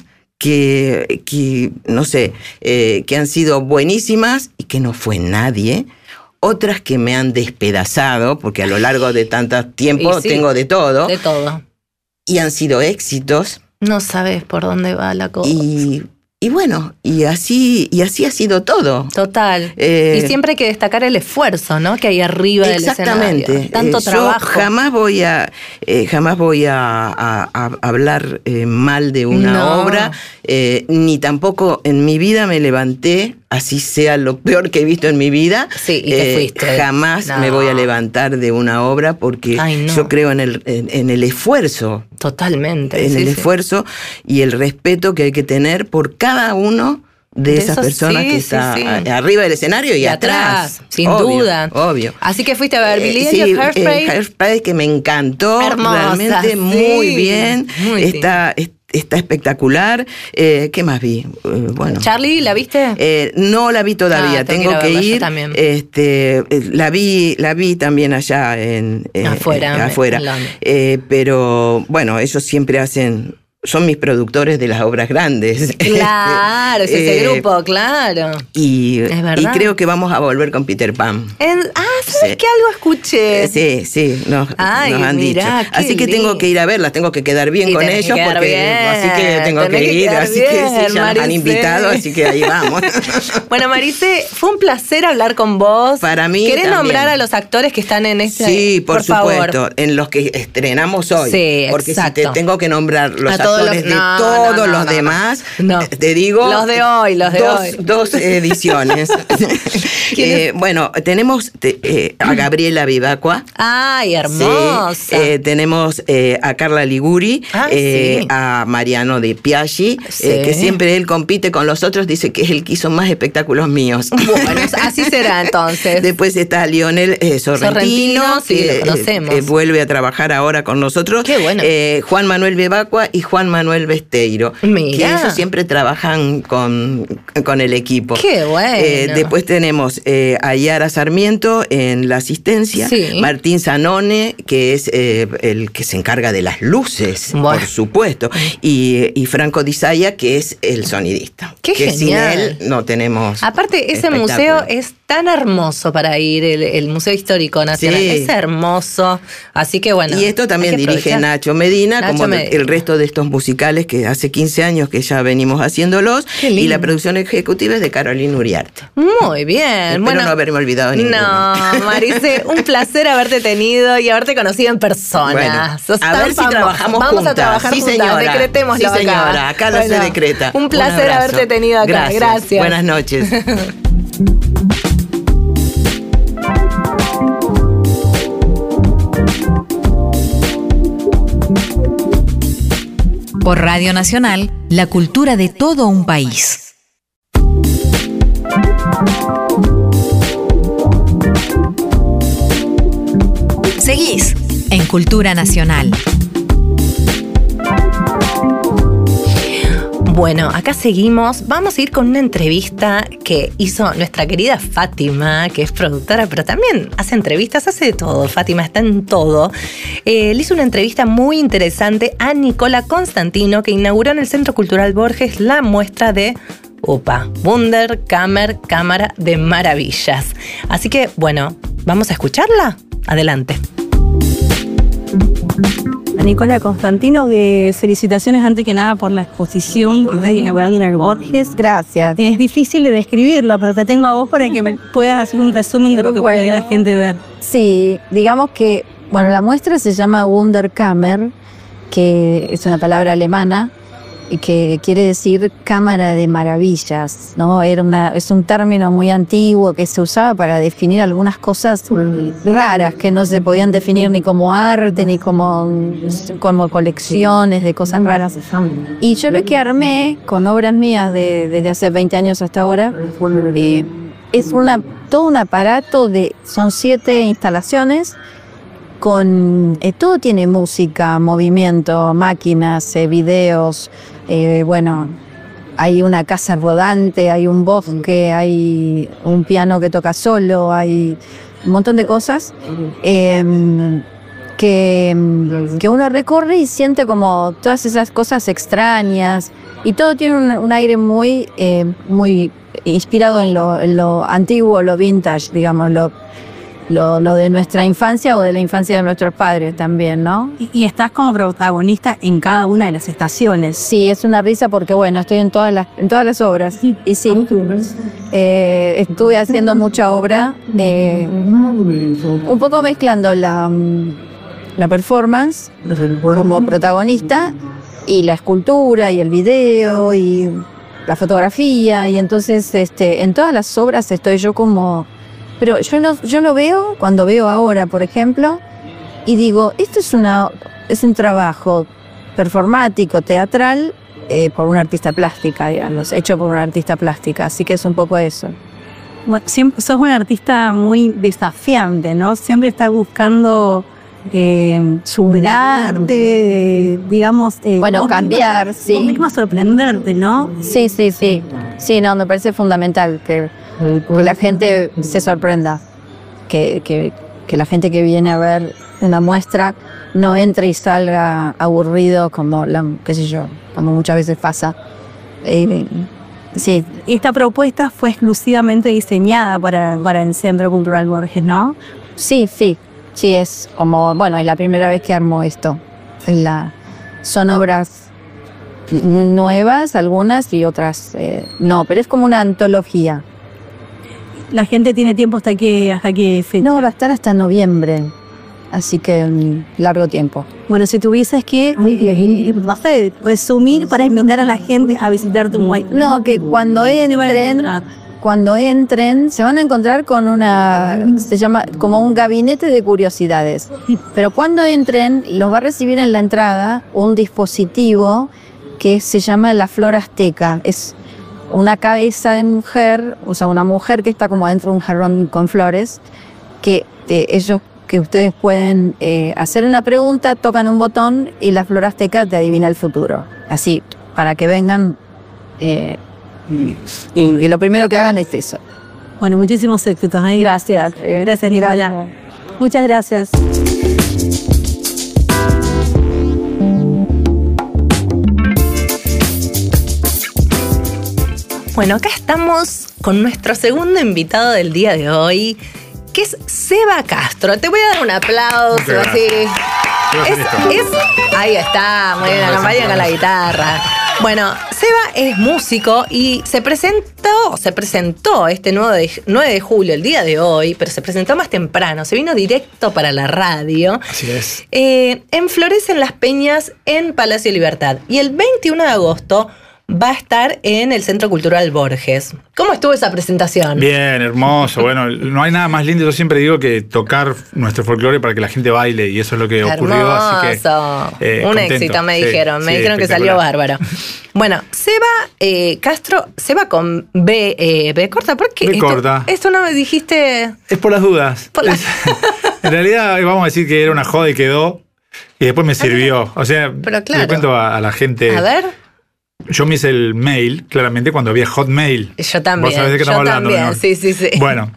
S4: que, que no sé, eh, que han sido buenísimas y que no fue nadie. Otras que me han despedazado, porque a lo largo de tanto tiempo
S3: sí,
S4: tengo de todo.
S3: De todo.
S4: Y han sido éxitos.
S3: No sabes por dónde va la cosa.
S4: Y, y bueno, y así, y así ha sido todo.
S3: Total.
S4: Eh,
S3: y siempre hay que destacar el esfuerzo, ¿no? Que hay arriba del escenario.
S4: Exactamente.
S3: Tanto
S4: eh,
S3: trabajo.
S4: Yo jamás voy a, eh, jamás voy a, a, a hablar eh, mal de una
S3: No.
S4: obra, eh, ni tampoco en mi vida me levanté, así sea lo peor que he visto en mi vida.
S3: Sí, y te fuiste.
S4: Jamás
S3: No.
S4: me voy a levantar de una obra porque
S3: Ay, no.
S4: yo creo en el, en, en el esfuerzo.
S3: Totalmente.
S4: En
S3: sí,
S4: el
S3: sí.
S4: esfuerzo y el respeto que hay que tener por cada uno de,
S3: De
S4: esas
S3: esos,
S4: personas
S3: sí,
S4: que
S3: sí,
S4: está
S3: sí.
S4: arriba del escenario y,
S3: Y
S4: atrás.
S3: atrás, sin
S4: Obvio,
S3: duda.
S4: Obvio.
S3: Así que fuiste a ver Billy
S4: Eh,
S3: Elliot,
S4: sí,
S3: Hairspray.
S4: eh, Hairspray, que me encantó.
S3: Hermosa,
S4: realmente
S3: sí.
S4: muy bien.
S3: Muy
S4: está, es- está espectacular. Eh, ¿Qué más vi? Eh, bueno.
S3: Charlie, ¿la viste?
S4: Eh, no la vi todavía,
S3: Ah, tengo
S4: tengo
S3: que
S4: que
S3: ir a verla, yo
S4: ir.
S3: también.
S4: Este, eh, la vi, la vi también allá en eh,
S3: Afuera,
S4: eh, afuera.
S3: en Londres.
S4: Eh, pero bueno, ellos siempre hacen, son mis productores de las obras grandes.
S3: Claro, es ese
S4: Eh,
S3: grupo, claro.
S4: Y,
S3: Es verdad.
S4: y creo que vamos a volver con Peter Pan.
S3: En- ah, ¿sabes
S4: Sí.
S3: qué? Algo escuché.
S4: Eh, sí, sí, nos,
S3: Ay,
S4: nos han
S3: mirá,
S4: dicho.
S3: qué
S4: Así que
S3: lindo.
S4: tengo que ir a verlas, tengo que quedar bien
S3: Y
S4: con
S3: tenés que
S4: ellos,
S3: quedar
S4: porque
S3: bien,
S4: así que tengo
S3: tenés
S4: que
S3: que
S4: ir,
S3: quedar
S4: así que sí,
S3: bien,
S4: ya nos
S3: Maricé.
S4: han invitado, así que ahí vamos.
S3: Bueno, Maricé, fue un placer hablar con vos.
S4: Para mí
S3: ¿Querés
S4: también.
S3: nombrar a los actores que están en este?
S4: Sí, por, supuesto,
S3: favor.
S4: en los que estrenamos hoy.
S3: Sí,
S4: porque
S3: exacto.
S4: si te tengo que nombrar los
S3: A todos
S4: actores
S3: los-
S4: de
S3: no,
S4: todos
S3: no, no,
S4: los
S3: no,
S4: demás,
S3: no.
S4: eh, te digo...
S3: Los de hoy, los de
S4: dos,
S3: hoy.
S4: Dos ediciones. Eh, bueno, tenemos te- eh, a Gabriela Vivacqua.
S3: Ay, hermosa.
S4: Sí, eh, tenemos eh, a Carla Liguri,
S3: Ah,
S4: eh,
S3: sí.
S4: a Mariano de Piaggi,
S3: Sí.
S4: eh, que siempre él compite con los otros, dice que es el que hizo más espectáculos míos.
S3: Bueno, así será entonces.
S4: Después está Lionel eh, Sorrentino,
S3: Sorrentino, sí,
S4: que
S3: lo conocemos.
S4: eh, eh, vuelve a trabajar ahora con nosotros.
S3: Qué bueno.
S4: Eh, Juan Manuel Bebacua y Juan Manuel Besteiro.
S3: Mirá.
S4: Que ellos siempre trabajan con, con el equipo.
S3: Qué bueno.
S4: Eh, después tenemos eh, a Yara Sarmiento en la asistencia,
S3: Sí.
S4: Martín Zanone, que es eh, el que se encarga de las luces,
S3: Bueno.
S4: por supuesto, y, y Franco Di Saya, que es el sonidista.
S3: Qué
S4: que
S3: genial.
S4: sin él no tenemos.
S3: Aparte, ese
S4: espectáculo.
S3: museo es tan hermoso para ir, el, el Museo Histórico Nacional.
S4: Sí.
S3: Es hermoso. Así que bueno.
S4: Y esto también
S3: hay que
S4: dirige
S3: aprovechar.
S4: Nacho Medina,
S3: Nacho
S4: como
S3: Medina.
S4: el resto de estos musicales que hace quince años que ya venimos haciéndolos.
S3: Qué lindo.
S4: Y la producción ejecutiva es de Carolina Uriarte.
S3: Muy bien.
S4: Espero
S3: bueno,
S4: no haberme olvidado ninguno.
S3: No, Maricé, un placer haberte tenido y haberte conocido en persona.
S4: Bueno,
S3: Sos
S4: a
S3: tan
S4: ver si
S3: famosa.
S4: trabajamos
S3: Vamos
S4: juntas.
S3: a trabajar
S4: Sí,
S3: juntas,
S4: señora.
S3: decretémoslo
S4: Sí, señora, acá lo se decreta.
S3: Un
S4: Un
S3: placer
S4: abrazo.
S3: haberte tenido acá.
S4: Gracias.
S3: Gracias.
S4: Buenas noches.
S1: Por Radio Nacional, la cultura de todo un país. Seguís en Cultura Nacional.
S3: Bueno, acá seguimos. Vamos a ir con una entrevista que hizo nuestra querida Fátima, que es productora, pero también hace entrevistas, hace de todo. Fátima está en todo. Eh, le hizo una entrevista muy interesante a Nicola Constantino, que inauguró en el Centro Cultural Borges la muestra de Upa, Wunderkammer, Cámara de Maravillas. Así que, bueno, ¿vamos a escucharla? Adelante.
S6: A Nicola Constantino, que felicitaciones antes que nada por la exposición de Wagner Borges. Gracias. Es difícil de describirlo, pero te tengo a vos para que me puedas hacer un resumen de lo que puede la gente ver.
S7: Sí, digamos que, bueno, la muestra se llama Wunderkammer, que es una palabra alemana y que quiere decir cámara de maravillas, ¿no? Era una, es un término muy antiguo que se usaba para definir algunas cosas raras que no se podían definir ni como arte ni como, como colecciones de cosas raras. Y yo lo que armé con obras mías de, desde hace veinte años hasta ahora eh, es una, todo un aparato de, son siete instalaciones. Con eh, todo tiene música, movimiento, máquinas, eh, videos, eh, bueno, hay una casa rodante, hay un bosque, hay un piano que toca solo, hay un montón de cosas eh, que, que uno recorre y siente como todas esas cosas extrañas y todo tiene un, un aire muy, eh, muy inspirado en lo, en lo antiguo, lo vintage, digamos, lo lo, lo de nuestra infancia o de la infancia de nuestros padres también, ¿no?
S6: Y, y estás como protagonista en cada una de las estaciones.
S7: Sí, es una risa porque, bueno, estoy en todas las, en todas las obras. Y sí, eh, estuve haciendo mucha obra, eh, un poco mezclando la, la performance como protagonista y la escultura y el video y la fotografía. Y entonces este, en todas las obras estoy yo como... Pero yo lo, yo lo veo cuando veo ahora, por ejemplo, y digo, esto es, una, es un trabajo performático, teatral, eh, por una artista plástica, digamos, hecho por una artista plástica. Así que es un poco eso.
S6: Bueno, siempre, sos una artista muy desafiante, ¿no? Siempre estás buscando eh, superarte, eh, digamos... Eh,
S7: bueno, cambiar, sí.
S6: Vos misma sorprenderte, ¿no?
S7: Sí, sí, sí. Sí, no, me parece fundamental que... que la gente se sorprenda, que, que, que la gente que viene a ver una muestra no entre y salga aburrido como, la, qué sé yo, como muchas veces pasa. Eh, sí.
S6: Esta propuesta fue exclusivamente diseñada para, para el Centro Cultural Borges, ¿no?
S7: Sí, sí, sí, es como, bueno, es la primera vez que armo esto. La, son obras nuevas, algunas, y otras eh, no, pero es como una antología.
S6: La gente tiene tiempo hasta que hasta que fecha.
S7: No, va a estar hasta noviembre, así que un largo tiempo.
S6: Bueno, si tuvieses que, no sé, resumir para invitar a la gente a visitar tu web.
S7: No, que cuando entren, cuando entren, se van a encontrar con una, se llama como un gabinete de curiosidades. Pero cuando entren, los va a recibir en la entrada un dispositivo que se llama la flor azteca. Es una cabeza de mujer, o sea, una mujer que está como dentro de un jarrón con flores, que eh, ellos, que ustedes pueden eh, hacer una pregunta, tocan un botón y la flor azteca te adivina el futuro. Así, para que vengan eh, y, y lo primero que hagan es eso.
S6: Bueno, muchísimos éxitos. ¿eh?
S7: Gracias.
S6: Gracias, Nicolás. Muchas gracias. Bueno, acá estamos con nuestro segundo invitado del día de hoy, que es Seba Castro. Te voy a dar un aplauso, así. Es, es, ahí está, muy bien, acompaña con la guitarra. Bueno, Seba es músico y se presentó, se presentó este nueve de julio, el día de hoy, pero se presentó más temprano, se vino directo para la radio.
S8: Así es.
S6: Eh, en Florecen las Peñas, en Palacio Libertad. Y el veintiuno de agosto va a estar en el Centro Cultural Borges. ¿Cómo estuvo esa presentación?
S8: Bien, hermoso. Bueno, no hay nada más lindo. Yo siempre digo que tocar nuestro folclore para que la gente baile, y eso es lo que ocurrió.
S6: Hermoso.
S8: Así que, eh,
S6: un
S8: contento.
S6: éxito, me
S8: sí,
S6: dijeron. Me
S8: sí,
S6: dijeron que salió bárbaro. Bueno, Seba eh, Castro, Seba con B, eh, B corta. ¿Por qué?
S8: B
S6: esto,
S8: corta.
S6: Esto no me dijiste...
S8: Es por las dudas.
S6: Por la...
S8: es, en realidad, vamos a decir que era una joda y quedó. Y después me sirvió. O sea,
S6: pero claro,
S8: le cuento a, a la gente...
S6: A ver...
S8: Yo me hice el mail, claramente, cuando había Hotmail.
S6: Yo también.
S8: Vos sabés de qué
S6: yo
S8: estamos hablando,
S6: también,
S8: ¿no?
S6: sí, sí, sí.
S8: Bueno,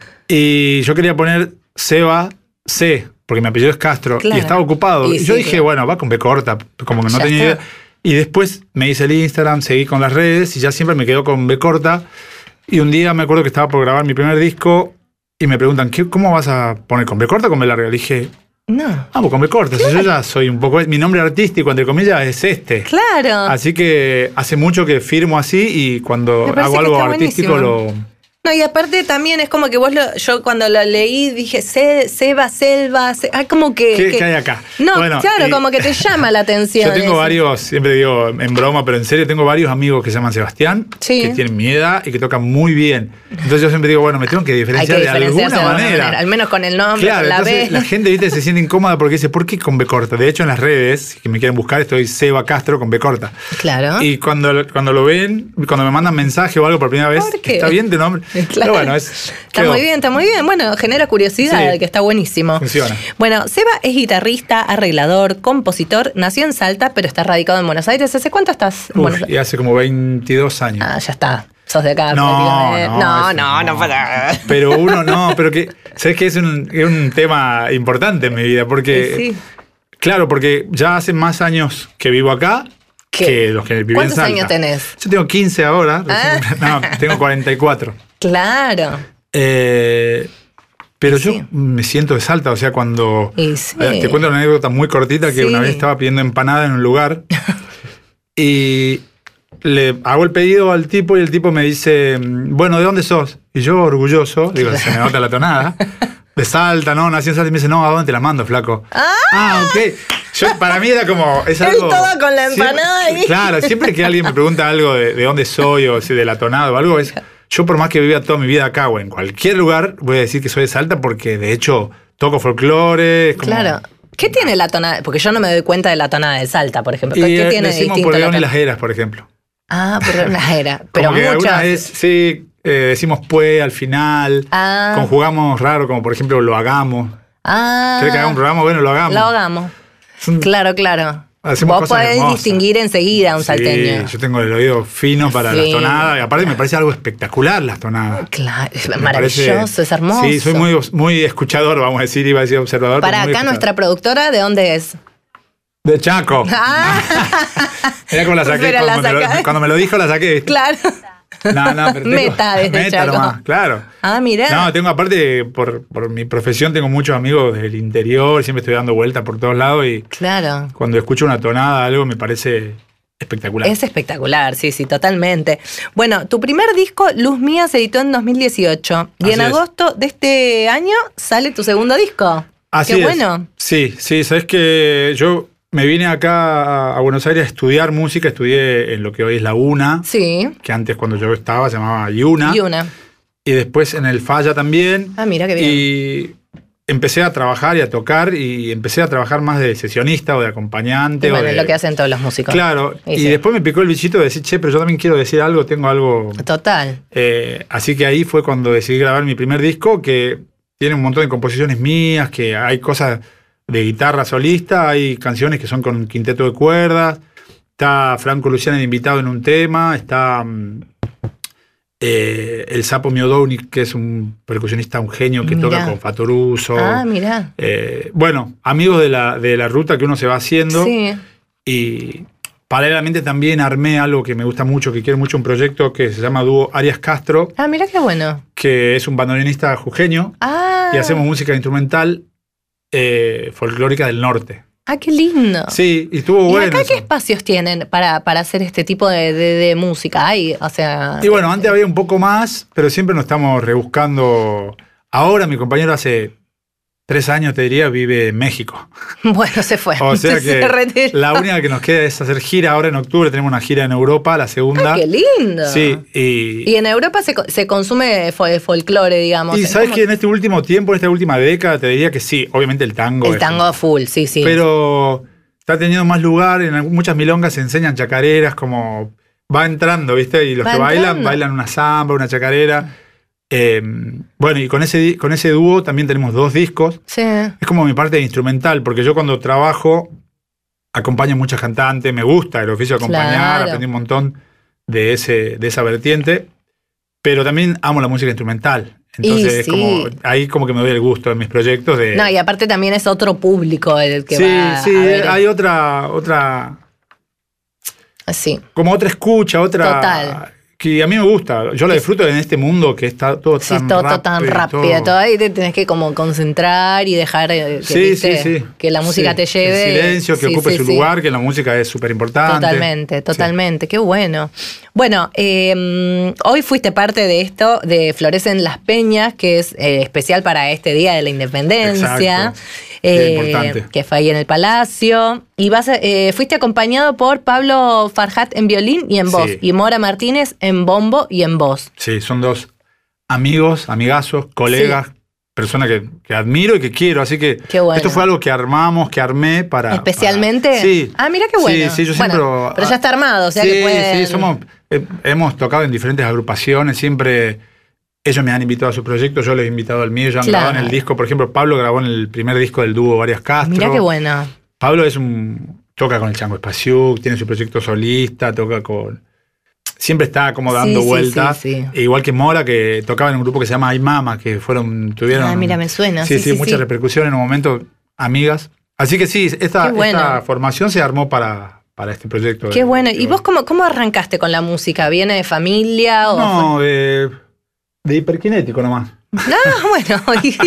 S8: y yo quería poner Seba C, porque mi apellido es Castro,
S6: claro.
S8: y estaba ocupado.
S6: Y
S8: y yo
S6: sí,
S8: dije,
S6: claro.
S8: bueno, va con B corta, como que no
S6: ya
S8: tenía
S6: está.
S8: idea. Y después me hice el Instagram, seguí con las redes, y ya siempre me quedo con B corta. Y un día me acuerdo que estaba por grabar mi primer disco, y me preguntan, ¿qué, ¿cómo vas a poner con B corta o con B larga? Le dije...
S6: No.
S8: Ah, pues con B corta. Claro. Si yo ya soy un poco... Mi nombre artístico, entre comillas, es este.
S6: Claro.
S8: Así que hace mucho que firmo así, y cuando hago algo artístico
S6: buenísimo.
S8: lo...
S6: No, y aparte también es como que vos, lo, yo cuando lo leí dije, Se, Seba, Selva, se, ah, como que...
S8: ¿Qué,
S6: que
S8: ¿Qué hay acá?
S6: No,
S8: bueno,
S6: claro, como que te llama la atención.
S8: Yo tengo
S6: eso.
S8: varios, siempre digo en broma, pero en serio, tengo varios amigos que se llaman Sebastián,
S6: sí.
S8: que tienen mi edad y que tocan muy bien. Entonces yo siempre digo, bueno, me tengo que diferenciar,
S6: Hay que
S8: de, alguna
S6: de alguna
S8: manera.
S6: manera. Al menos con el nombre,
S8: claro,
S6: con la
S8: entonces
S6: B.
S8: La gente, viste, se siente incómoda porque dice, ¿por qué con B corta? De hecho, en las redes, que me quieren buscar, estoy Seba Castro con B corta.
S6: Claro.
S8: Y cuando, cuando lo ven, cuando me mandan mensaje o algo por primera vez, ¿está bien tu nombre?
S6: Claro.
S8: Pero bueno, es...
S6: Está quedó. Muy bien, está muy bien. Bueno, genera curiosidad, sí, que está buenísimo.
S8: Funciona.
S6: Bueno, Seba es guitarrista, arreglador, compositor, nació en Salta, pero está radicado en Buenos Aires. ¿Hace cuánto estás en
S8: Uf,
S6: Buenos Aires?
S8: Y hace como veintidós años.
S6: Ah, ya está. Sos de acá.
S8: No,
S6: no, no, no, no pasa.
S8: Pero uno no, pero que, ¿sabes qué? Es un, es un tema importante en mi vida, porque...
S6: Sí, sí.
S8: Claro, porque ya hace más años que vivo acá
S6: ¿Qué?
S8: que los que viví en Salta.
S6: ¿Cuántos años tenés?
S8: Yo tengo quince ahora.
S6: Ah.
S8: No, tengo cuarenta y cuatro.
S6: Claro.
S8: Eh, Pero
S3: sí.
S8: yo me siento de Salta, o sea, cuando...
S3: Sí.
S8: Eh, te cuento una anécdota muy cortita, que sí. una vez estaba pidiendo empanada en un lugar y le hago el pedido al tipo y el tipo me dice, bueno, ¿de dónde sos? Y yo, orgulloso, digo, se me nota la tonada, de Salta, ¿no? Nací en Salta, y me dice, no, ¿a dónde te la mando, flaco?
S3: Ah,
S8: ah ok. Yo, para mí era como... Es
S3: Él
S8: algo,
S3: todo con la empanada
S8: siempre,
S3: ahí.
S8: Claro, siempre que alguien me pregunta algo de, de dónde soy o si de la tonada o algo, es... Yo por más que viva toda mi vida acá o en cualquier lugar, voy a decir que soy de Salta porque de hecho toco folclore. Como...
S3: Claro. ¿Qué tiene la tonada? Porque yo no me doy cuenta de la tonada de Salta, por ejemplo. ¿Qué
S8: y,
S3: tiene
S8: decimos
S3: distinto?
S8: por León y las Eras, por ejemplo.
S3: Ah, por las Eras. Pero
S8: como que
S3: muchas.
S8: Es, sí, eh, decimos pues al final.
S3: Ah.
S8: Conjugamos raro, como por ejemplo lo hagamos.
S3: Ah.
S8: ¿Querés que haga un programa? Bueno, lo hagamos.
S3: Lo hagamos.
S8: Un...
S3: Claro, claro.
S8: Hacemos
S3: Vos
S8: cosas
S3: podés
S8: hermosas.
S3: distinguir enseguida a un
S8: sí,
S3: salteño.
S8: Yo tengo el oído fino para
S3: sí.
S8: las tonadas. Y aparte me parece algo espectacular las tonadas.
S3: Claro, es
S8: me
S3: maravilloso,
S8: parece,
S3: es hermoso.
S8: Sí, soy muy, muy escuchador, vamos a decir, iba a decir observador.
S3: Para acá nuestra productora, ¿de dónde es?
S8: De Chaco.
S3: Ah.
S8: Era como la saqué, cuando,
S3: la
S8: me lo, cuando me lo dijo la saqué. ¿Viste?
S3: Claro.
S8: No, no, pero tengo,
S3: Meta desde
S8: meta
S3: Chaco.
S8: Nomás, claro.
S3: Ah, mirá.
S8: No, tengo aparte, por, por mi profesión, tengo muchos amigos del interior, siempre estoy dando vueltas por todos lados y
S3: claro.
S8: Cuando escucho una tonada, algo me parece espectacular.
S3: Es espectacular, sí, sí, totalmente. Bueno, tu primer disco, Luz Mía, se editó en dos mil dieciocho y
S8: Así
S3: en
S8: es.
S3: agosto de este año sale tu segundo disco.
S8: Así
S3: Qué
S8: es.
S3: bueno.
S8: Sí, sí, sabes que yo me vine acá a Buenos Aires a estudiar música, estudié en lo que hoy es la UNA,
S3: sí.
S8: que antes cuando yo estaba se llamaba IUNA.
S3: IUNA.
S8: Y después en el Falla también.
S3: Ah, mira qué bien.
S8: Y empecé a trabajar y a tocar y empecé a trabajar más de sesionista o de acompañante.
S3: Y bueno,
S8: o de...
S3: lo que hacen todos los músicos.
S8: Claro,
S3: y,
S8: y
S3: sí.
S8: después me picó el bichito de decir, che, pero yo también quiero decir algo, tengo algo...
S3: Total.
S8: Eh, así que ahí fue cuando decidí grabar mi primer disco, que tiene un montón de composiciones mías, que hay cosas de guitarra solista, hay canciones que son con un quinteto de cuerdas, está Franco Luciani de invitado en un tema, está eh, el Sapo Miodownik, que es un percusionista, un genio que
S3: mirá.
S8: toca con Fatoruso.
S3: Ah, mirá.
S8: Eh, bueno, amigos de la, de la ruta que uno se va haciendo.
S3: Sí.
S8: Y paralelamente también armé algo que me gusta mucho, que quiero mucho, un proyecto que se llama Dúo Arias Castro.
S3: Ah, mira qué bueno.
S8: Que es un bandoneonista jujeño.
S3: Ah.
S8: Y hacemos música instrumental eh, folclórica del norte.
S3: Ah, qué lindo.
S8: Sí, y estuvo
S3: ¿Y
S8: bueno.
S3: acá
S8: eso.
S3: qué espacios tienen para, para hacer este tipo de, de, de música? Hay, o sea...
S8: Y bueno, antes había un poco más, pero siempre nos estamos rebuscando. Ahora mi compañero hace tres años, te diría, vive en México.
S3: Bueno, se fue.
S8: O sea
S3: Se
S8: que
S3: retiró.
S8: la única que nos queda es hacer gira. Ahora en octubre tenemos una gira en Europa, la segunda.
S3: ¡Ay, qué lindo!
S8: Sí, y...
S3: Y en Europa se, se consume fol- folclore, digamos.
S8: Y sabes
S3: ¿Cómo?
S8: que en este último tiempo, en esta última década, te diría que sí, obviamente el tango.
S3: El
S8: es
S3: tango
S8: un-
S3: full, sí, sí.
S8: Pero está teniendo más lugar, en algún- muchas milongas se enseñan chacareras, como va entrando, ¿viste? Y los
S3: Va
S8: que bailan,
S3: entrando.
S8: bailan una samba, una chacarera. Eh, bueno, y con ese, di- con ese dúo también tenemos dos discos.
S3: Sí.
S8: Es como mi parte de instrumental, porque yo cuando trabajo acompaño a muchas cantantes, me gusta el oficio de acompañar,
S3: Claro.
S8: aprendí un montón de, ese, de esa vertiente, pero también amo la música instrumental. Entonces
S3: Y
S8: es
S3: sí.
S8: como, ahí como que me doy el gusto en mis proyectos de...
S3: No, y aparte también es otro público el que
S8: sí,
S3: va
S8: sí,
S3: a ver.
S8: hay otra, otra,
S3: Sí.
S8: como otra escucha, otra...
S3: Total.
S8: Que a mí me gusta, yo la disfruto en este mundo que está todo
S3: Sí,
S8: tan
S3: todo, todo
S8: rápido.
S3: tan
S8: y
S3: rápido.
S8: todo-
S3: Todo ahí te tenés que como concentrar y dejar eh, que,
S8: Sí,
S3: ¿viste?
S8: sí, sí.
S3: que la música
S8: Sí.
S3: te lleve.
S8: El silencio, que
S3: Sí,
S8: ocupe
S3: sí,
S8: su
S3: sí.
S8: lugar, que la música es súper importante.
S3: Totalmente, totalmente. Qué bueno. Bueno, eh, hoy fuiste parte de esto, de Florecen las Peñas, que es eh, especial para este Día de la Independencia.
S8: Exacto. Qué importante.
S3: Que fue ahí en el Palacio. Y vas a- eh, fuiste acompañado por Pablo Farhat en violín y en voz.
S8: Sí.
S3: Y Mora Martínez en bombo y en voz.
S8: Sí, son dos amigos, amigazos, colegas, personas que, que admiro y que quiero. Así que
S3: Qué bueno.
S8: esto fue algo que armamos, que armé para...
S3: ¿Especialmente?
S8: para- sí.
S3: Ah, mira qué bueno.
S8: Sí, sí, yo
S3: Bueno,
S8: siempre...
S3: pero ya está armado, o sea
S8: sí,
S3: que pueden...
S8: Sí, somos, eh, hemos tocado en diferentes agrupaciones, siempre... Ellos me han invitado a su proyecto, yo les he invitado al mío, ya han
S3: Claro.
S8: grabado en el disco. Por ejemplo, Pablo grabó en el primer disco del dúo Arias Castro.
S3: Mira qué bueno.
S8: Pablo es un... Toca con el Chango Espasiuk, tiene su proyecto solista, toca con... Siempre está como dando
S3: Sí, sí,
S8: vueltas.
S3: sí, sí.
S8: E igual que Mora, que tocaba en un grupo que se llama Ay Mama, que fueron, tuvieron...
S3: Ah, mira, me suena.
S8: Sí,
S3: Sí,
S8: sí,
S3: sí,
S8: mucha
S3: sí.
S8: repercusión en un momento, amigas. Así que sí, esta,
S3: Qué bueno.
S8: esta formación se armó para, para este proyecto.
S3: Qué
S8: de-
S3: bueno.
S8: de-
S3: ¿Y vos cómo, cómo arrancaste con la música? ¿Viene de familia? O
S8: No, eh, de hiperkinético nomás.
S3: No, bueno.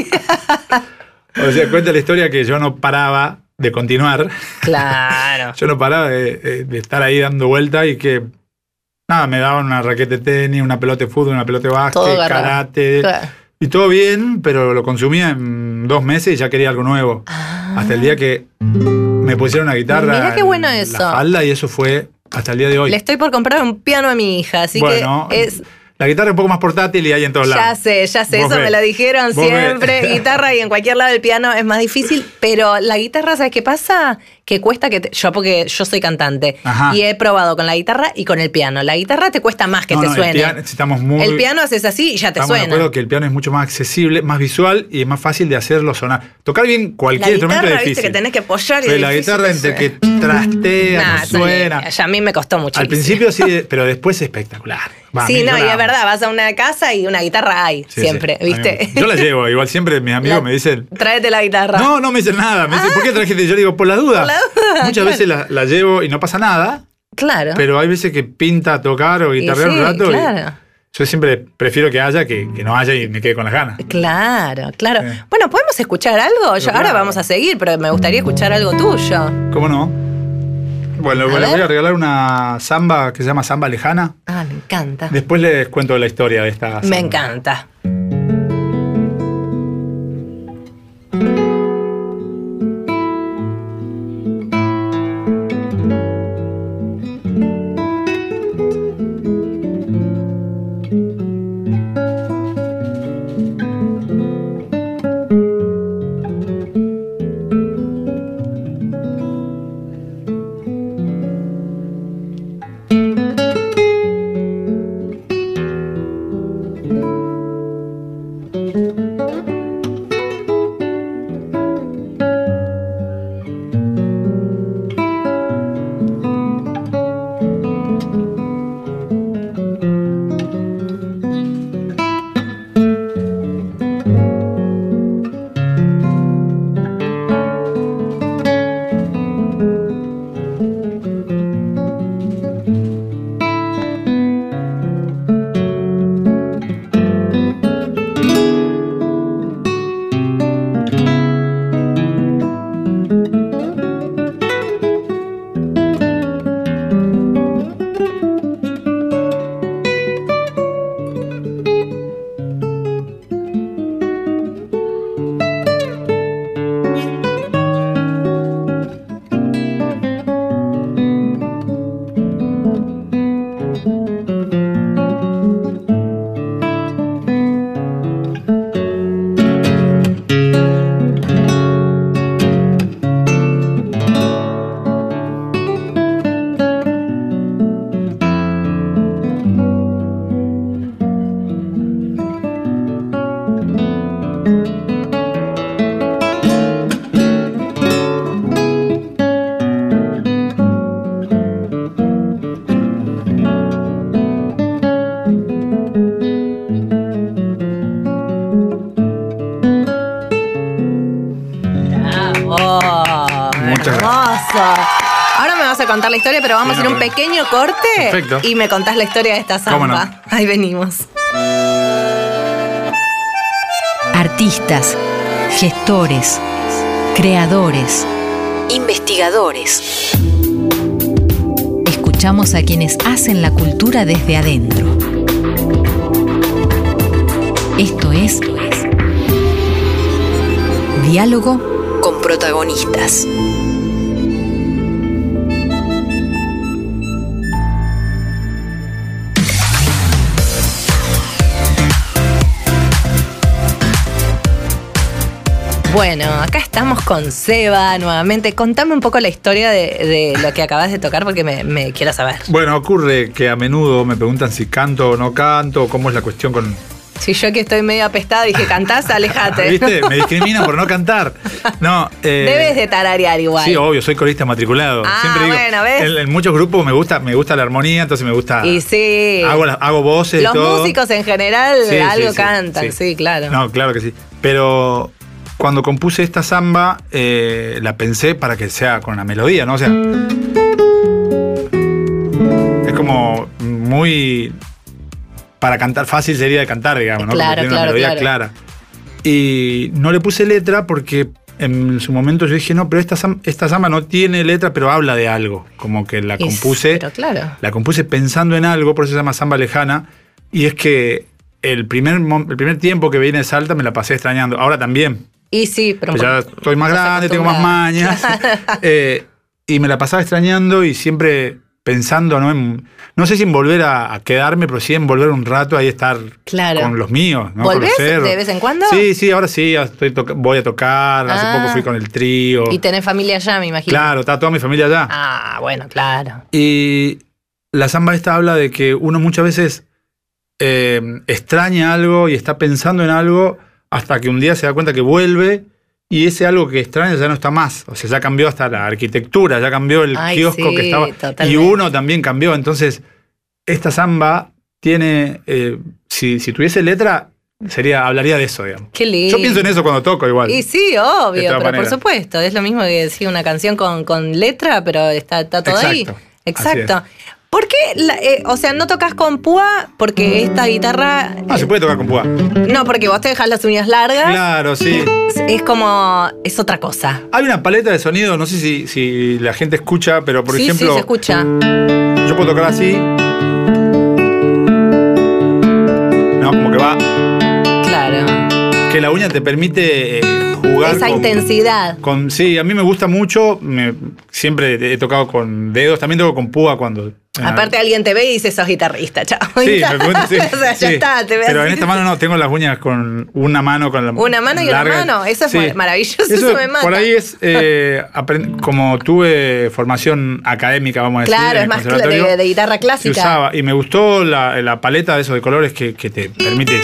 S8: O sea, cuenta la historia que yo no paraba de continuar.
S3: Claro.
S8: Yo no paraba de, de estar ahí dando vuelta y que, nada, me daban una raqueta de tenis, una pelota de fútbol, una pelota de básquet, karate. Claro. Y todo bien, pero lo consumía en dos meses y ya quería algo nuevo. Ah. Hasta el día que me pusieron una guitarra
S3: Mirá qué bueno
S8: en
S3: eso.
S8: la falda y eso fue hasta el día de hoy.
S3: Le estoy por comprar un piano a mi hija, así
S8: bueno,
S3: que es...
S8: La guitarra es un poco más portátil y hay en todos lados.
S3: Ya sé, ya sé, eso
S8: ves.
S3: me lo dijeron siempre.
S8: Ves.
S3: Guitarra y en cualquier lado del piano es más difícil, pero la guitarra, ¿sabes qué pasa? Que cuesta que te, yo, porque yo soy cantante. Ajá. Y he probado con la guitarra y con el piano. La guitarra te cuesta más que
S8: no,
S3: te
S8: no,
S3: suene.
S8: El piano, estamos muy,
S3: el piano haces así y ya te
S8: estamos
S3: suena.
S8: De acuerdo que el piano es mucho más accesible, más visual y es más fácil de hacerlo sonar. Tocar bien cualquier instrumento es difícil.
S3: Viste que tenés que apoyar y
S8: pero la guitarra entre que trastea, nah, no suena.
S3: Ya a mí me costó mucho.
S8: Al principio sí, pero después es espectacular.
S3: Va, sí, no, y es verdad, vas a una casa y una guitarra hay, sí, siempre, sí. ¿Viste?
S8: Yo la llevo, igual siempre mis amigos
S3: la,
S8: me dicen...
S3: Tráete la guitarra.
S8: No, no me dicen nada, me dicen, ah. ¿por qué trajiste? Yo digo, por la duda.
S3: Por la duda,
S8: Muchas
S3: claro.
S8: veces la, la llevo y no pasa nada.
S3: Claro.
S8: Pero hay veces que pinta tocar o guitarrear
S3: sí,
S8: un rato.
S3: Claro.
S8: Y yo siempre prefiero que haya que, que no haya y me quede con las ganas.
S3: Claro, claro.
S8: Sí.
S3: Bueno, ¿podemos escuchar algo? Yo,
S8: claro.
S3: Ahora vamos a seguir, pero me gustaría escuchar algo tuyo.
S8: ¿Cómo no? Bueno,
S3: a
S8: les voy
S3: ver.
S8: a regalar una samba que se llama Samba Lejana.
S3: Ah, me encanta.
S8: Después les cuento la historia de esta samba.
S3: Me encanta. Ahora me vas a contar la historia, pero vamos sí, a ir no, un pequeño corte.
S8: Perfecto.
S3: Y me contás la historia de esta samba.
S8: No?
S3: Ahí venimos.
S1: Artistas, gestores, creadores, investigadores. Escuchamos a quienes hacen la cultura desde adentro. Esto es Diálogo con protagonistas.
S3: Bueno, acá estamos con Seba nuevamente. Contame un poco la historia de, de lo que acabas de tocar porque me, me quiero saber.
S8: Bueno, ocurre que a menudo me preguntan si canto o no canto, cómo es la cuestión con...
S3: Si yo que estoy medio apestada dije, ¿cantás? Alejate.
S8: ¿Viste? Me discriminan por no cantar. No, eh,
S3: debes de tararear igual.
S8: Sí, obvio, soy corista matriculado.
S3: Ah,
S8: Siempre digo,
S3: bueno, ¿ves?
S8: En, en muchos grupos me gusta, me gusta la armonía, entonces me gusta...
S3: Y sí.
S8: Hago, hago voces
S3: Los
S8: y todo.
S3: músicos en general
S8: sí,
S3: algo
S8: sí, sí,
S3: cantan, sí. sí, claro.
S8: No, claro que sí. Pero... Cuando compuse esta samba, eh, la pensé para que sea con la melodía, ¿no? O sea, es como muy para cantar fácil sería de cantar, digamos, ¿no?
S3: Claro,
S8: porque tiene
S3: claro,
S8: una melodía
S3: claro.
S8: clara. Y no le puse letra porque en su momento yo dije, no, pero esta, esta samba no tiene letra, pero habla de algo. Como que la compuse.
S3: Es, pero claro.
S8: La compuse pensando en algo, por eso se llama Samba Lejana. Y es que el primer, el primer tiempo que vine de Salta me la pasé extrañando. Ahora también.
S3: Y sí, pero
S8: pues ya estoy más grande, tengo más mañas. eh, y me la pasaba extrañando y siempre pensando, ¿no? En, no sé si en volver a, a quedarme, pero sí en volver un rato ahí estar
S3: claro.
S8: con los míos, ¿no?
S3: ¿Volvés de vez en cuando?
S8: Sí, sí, ahora sí, estoy voy a tocar. Hace
S3: ah.
S8: poco fui con el trío.
S3: Y tenés familia allá, me imagino.
S8: Claro, está toda mi familia allá.
S3: Ah, bueno, claro.
S8: Y la samba esta habla de que uno muchas veces eh, extraña algo y está pensando en algo hasta que un día se da cuenta que vuelve y ese algo que extraña ya no está más. O sea, ya cambió hasta la arquitectura, ya cambió el
S3: Ay,
S8: kiosco
S3: sí,
S8: que estaba.
S3: totalmente.
S8: Y uno también cambió. Entonces, esta samba tiene, eh, si, si tuviese letra, sería, hablaría de eso, digamos.
S3: Qué lindo.
S8: Yo pienso en eso cuando toco igual.
S3: Y sí, obvio, pero
S8: manera.
S3: por supuesto. Es lo mismo que decir una canción con, con letra, pero está, está todo
S8: Exacto,
S3: ahí. Exacto. ¿Por qué? La, eh, o sea, no tocas con púa porque esta guitarra.
S8: Ah, se puede tocar con púa.
S3: No, porque vos te dejas las uñas largas.
S8: Claro, sí.
S3: Es como. Es otra cosa.
S8: Hay una paleta de sonido, no sé si, si la gente escucha, pero por
S3: sí,
S8: ejemplo.
S3: Sí, se escucha.
S8: Yo puedo tocar así. No, como que va.
S3: Claro.
S8: Que la uña te permite eh, jugar.
S3: Esa
S8: con,
S3: intensidad.
S8: Con, sí, a mí me gusta mucho. Me, siempre he tocado con dedos, también toco con púa cuando.
S3: Aparte
S8: eh,
S3: alguien te ve y dice, sos guitarrista, chao.
S8: Sí, me cuento, sí,
S3: o sea, ya
S8: sí.
S3: está, te ves.
S8: Pero en esta mano no, tengo las uñas con una mano con la
S3: Una mano y
S8: larga.
S3: una mano, eso es
S8: sí.
S3: maravilloso, eso,
S8: eso
S3: me mata.
S8: Por ahí es, eh, como tuve formación académica, vamos a decir.
S3: Claro, es más de, de guitarra clásica.
S8: Se usaba, y me gustó la, la paleta de esos de colores que, que te permite.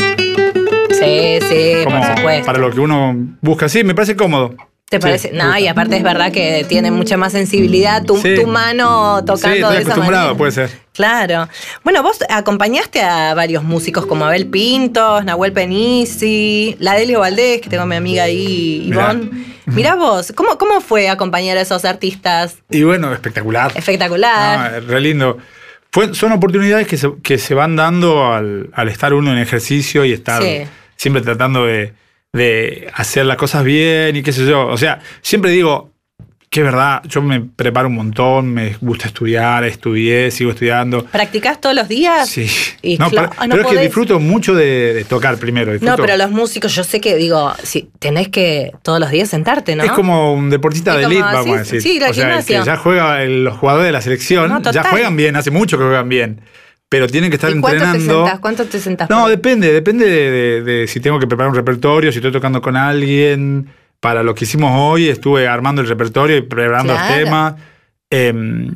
S3: Sí, sí,
S8: como
S3: por supuesto.
S8: Para lo que uno busca, sí, me parece cómodo.
S3: ¿Te parece?
S8: Sí,
S3: no, y aparte es verdad que tiene mucha más sensibilidad tu,
S8: sí.
S3: tu mano tocando
S8: sí, estoy
S3: de esa
S8: acostumbrado,
S3: manera.
S8: puede ser.
S3: Claro. Bueno, vos acompañaste a varios músicos como Abel Pintos, Nahuel Penisi, la Delio Valdés, que tengo a mi amiga ahí, Ivonne. Mirá, Mirá vos, ¿cómo, ¿cómo fue acompañar a esos artistas?
S8: Y bueno, espectacular.
S3: Espectacular.
S8: No, re lindo. Fue, son oportunidades que se, que se van dando al, al estar uno en ejercicio y estar
S3: Sí.
S8: siempre tratando de, de hacer las cosas bien y qué sé yo. O sea, siempre digo que es verdad, yo me preparo un montón, me gusta estudiar, estudié, sigo estudiando.
S3: ¿Practicás todos los días?
S8: Sí.
S3: Y
S8: No,
S3: claro,
S8: pero
S3: ah, no
S8: pero es
S3: podés.
S8: que disfruto mucho de, de tocar primero.
S3: No,
S8: disfruto.
S3: pero los músicos, yo sé que, digo, si tenés que todos los días sentarte, ¿no?
S8: Es como un deportista
S3: Es
S8: de
S3: como
S8: elite,
S3: así,
S8: vamos a decir.
S3: sí, la
S8: o sea, el
S3: gimnasia.
S8: que ya juega, el- los jugadores de la selección,
S3: No,
S8: ya
S3: total.
S8: juegan bien, hace mucho que juegan bien. Pero tienen que estar
S3: ¿Y cuánto
S8: entrenando.
S3: te sentás? ¿Cuánto te sentás?
S8: No, depende, depende de, de- de si tengo que preparar un repertorio, si estoy tocando con alguien. Para lo que hicimos hoy, estuve armando el repertorio y preparando
S3: Claro.
S8: los temas. Eh,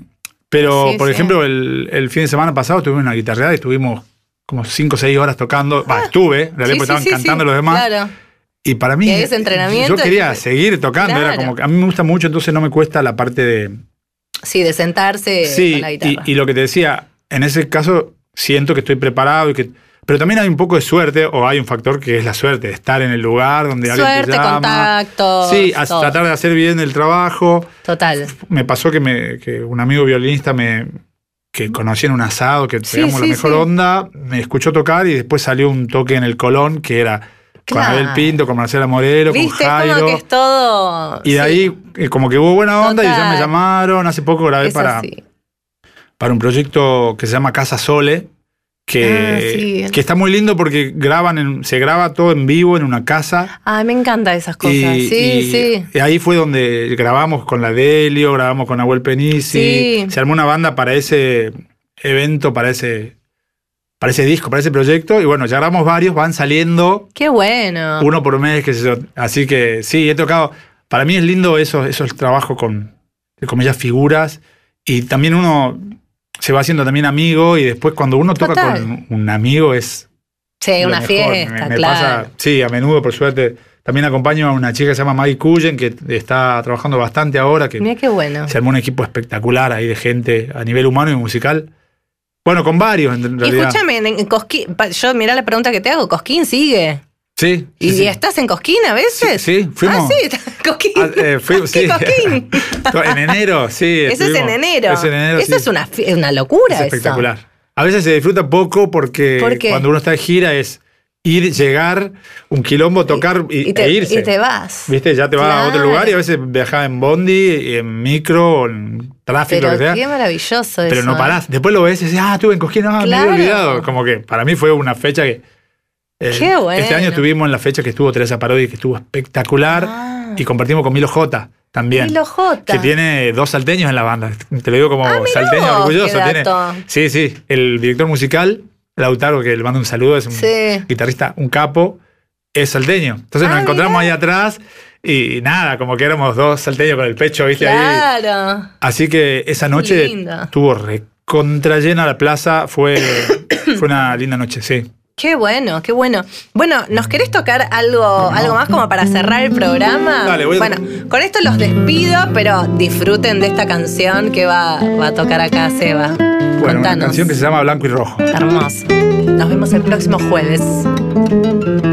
S8: pero,
S3: Sí,
S8: por
S3: sí.
S8: ejemplo, el, el fin de semana pasado tuvimos una guitarreada y estuvimos como cinco o seis horas tocando. Va, estuve, en realidad,
S3: Sí,
S8: porque
S3: sí,
S8: estaban
S3: sí,
S8: cantando
S3: sí,
S8: los demás.
S3: Claro.
S8: Y para mí,
S3: Y ese entrenamiento,
S8: yo quería
S3: y-
S8: seguir tocando. Era
S3: Claro.
S8: como que a mí me gusta mucho, entonces no me cuesta la parte de.
S3: Sí, de sentarse
S8: Sí,
S3: con la
S8: y,
S3: guitarra.
S8: y lo que te decía, en ese caso siento que estoy preparado y que. Pero también hay un poco de suerte, o hay un factor que es la suerte, de estar en el lugar donde alguien
S3: Suerte,
S8: te llama.
S3: contactos,
S8: Sí, a-
S3: todo.
S8: tratar de hacer bien el trabajo.
S3: Total.
S8: Me pasó que, me, que un amigo violinista me que conocí en un asado, que
S3: Sí,
S8: pegamos la
S3: sí,
S8: mejor
S3: sí.
S8: onda, me escuchó tocar y después salió un toque en el Colón que era con
S3: Claro.
S8: Abel Pinto, con Marcela Morelo, con
S3: ¿Viste? Es
S8: Jairo.
S3: como que es todo.
S8: Y de
S3: sí.
S8: ahí eh, como que hubo buena onda y ya
S3: Total.
S8: me llamaron. Hace poco grabé
S3: Es
S8: para,
S3: así.
S8: para un proyecto que se llama Casa Sole, que,
S3: Ah, sí.
S8: que está muy lindo porque graban en- se graba todo en vivo en una casa.
S3: Ay, me encantan esas cosas.
S8: Y,
S3: sí,
S8: y-
S3: sí.
S8: y ahí fue donde grabamos con la Delio, grabamos con Nahuel Penisi.
S3: Sí.
S8: Se armó una banda para ese evento, para ese, para ese disco, para ese proyecto. Y bueno, ya grabamos varios, van saliendo
S3: Qué bueno.
S8: uno por mes, qué sé yo. Así que sí, he tocado. Para mí es lindo eso, eso es el trabajo con, con ellas figuras. Y también uno se va haciendo también amigo. Y después cuando uno toca
S3: Total.
S8: con un amigo es
S3: Sí,
S8: lo
S3: una
S8: mejor.
S3: fiesta,
S8: Me- me
S3: claro.
S8: pasa- sí, a menudo, por suerte. También acompaño a una chica que se llama Maggie Cullen, que está trabajando bastante ahora, que
S3: Mira qué bueno.
S8: se armó un equipo espectacular ahí de gente a nivel humano y musical. Bueno, con varios en
S3: Y
S8: realidad.
S3: escúchame, en en Cosquín, pa- yo mirá la pregunta que te hago, ¿Cosquín sigue?
S8: Sí.
S3: ¿Y
S8: sí, sí.
S3: estás en Cosquín a veces?
S8: Sí, sí, fuimos.
S3: Ah, sí, Cosquín.
S8: Ah, eh, fui- sí.
S3: ¿Qué Cosquín?
S8: En enero, sí.
S3: Eso es en
S8: estuvimos-
S3: enero.
S8: Es en enero,
S3: Eso
S8: sí.
S3: es una, fi- una locura
S8: Es
S3: eso.
S8: espectacular. A veces se disfruta poco porque
S3: ¿Por qué?
S8: Cuando uno está de gira es ir, llegar, un quilombo, tocar y,
S3: y te,
S8: e irse.
S3: Y te vas.
S8: ¿Viste? Ya te vas
S3: claro.
S8: a otro lugar y a veces viajás en bondi, en micro, en tráfico,
S3: Pero
S8: lo que sea.
S3: qué maravilloso
S8: Pero
S3: eso.
S8: no parás. Después lo ves y dices, ah, estuve en Cosquín, ah,
S3: Claro.
S8: me había olvidado. Como que para mí fue una fecha que... eh,
S3: Qué bueno.
S8: Este año estuvimos en la fecha que estuvo Teresa Parodi, que estuvo espectacular.
S3: Ah.
S8: Y compartimos con Milo J también.
S3: Milo J.
S8: Que tiene dos salteños en la banda. Te lo digo como
S3: Ah, mirá
S8: salteño
S3: vos,
S8: orgulloso.
S3: qué
S8: Tiene,
S3: dato.
S8: sí, sí. El director musical, Lautaro, que le mando un saludo, es un
S3: Sí.
S8: guitarrista, un capo, es salteño. Entonces
S3: Ah,
S8: nos encontramos
S3: mirá.
S8: ahí atrás y nada, como que éramos dos salteños con el pecho, ¿viste? Ahí.
S3: Claro.
S8: Así que esa noche
S3: Linda.
S8: estuvo recontra llena la plaza. Fue, fue una linda noche, sí.
S3: Qué bueno, qué bueno. Bueno, ¿nos querés tocar algo, algo más como para cerrar el programa?
S8: Dale, voy a-
S3: Bueno, con esto los despido, pero disfruten de esta canción que va, va a tocar acá Seba.
S8: Bueno, una
S3: Contanos.
S8: canción que se llama Blanco y Rojo.
S3: Hermoso. Nos vemos el próximo jueves.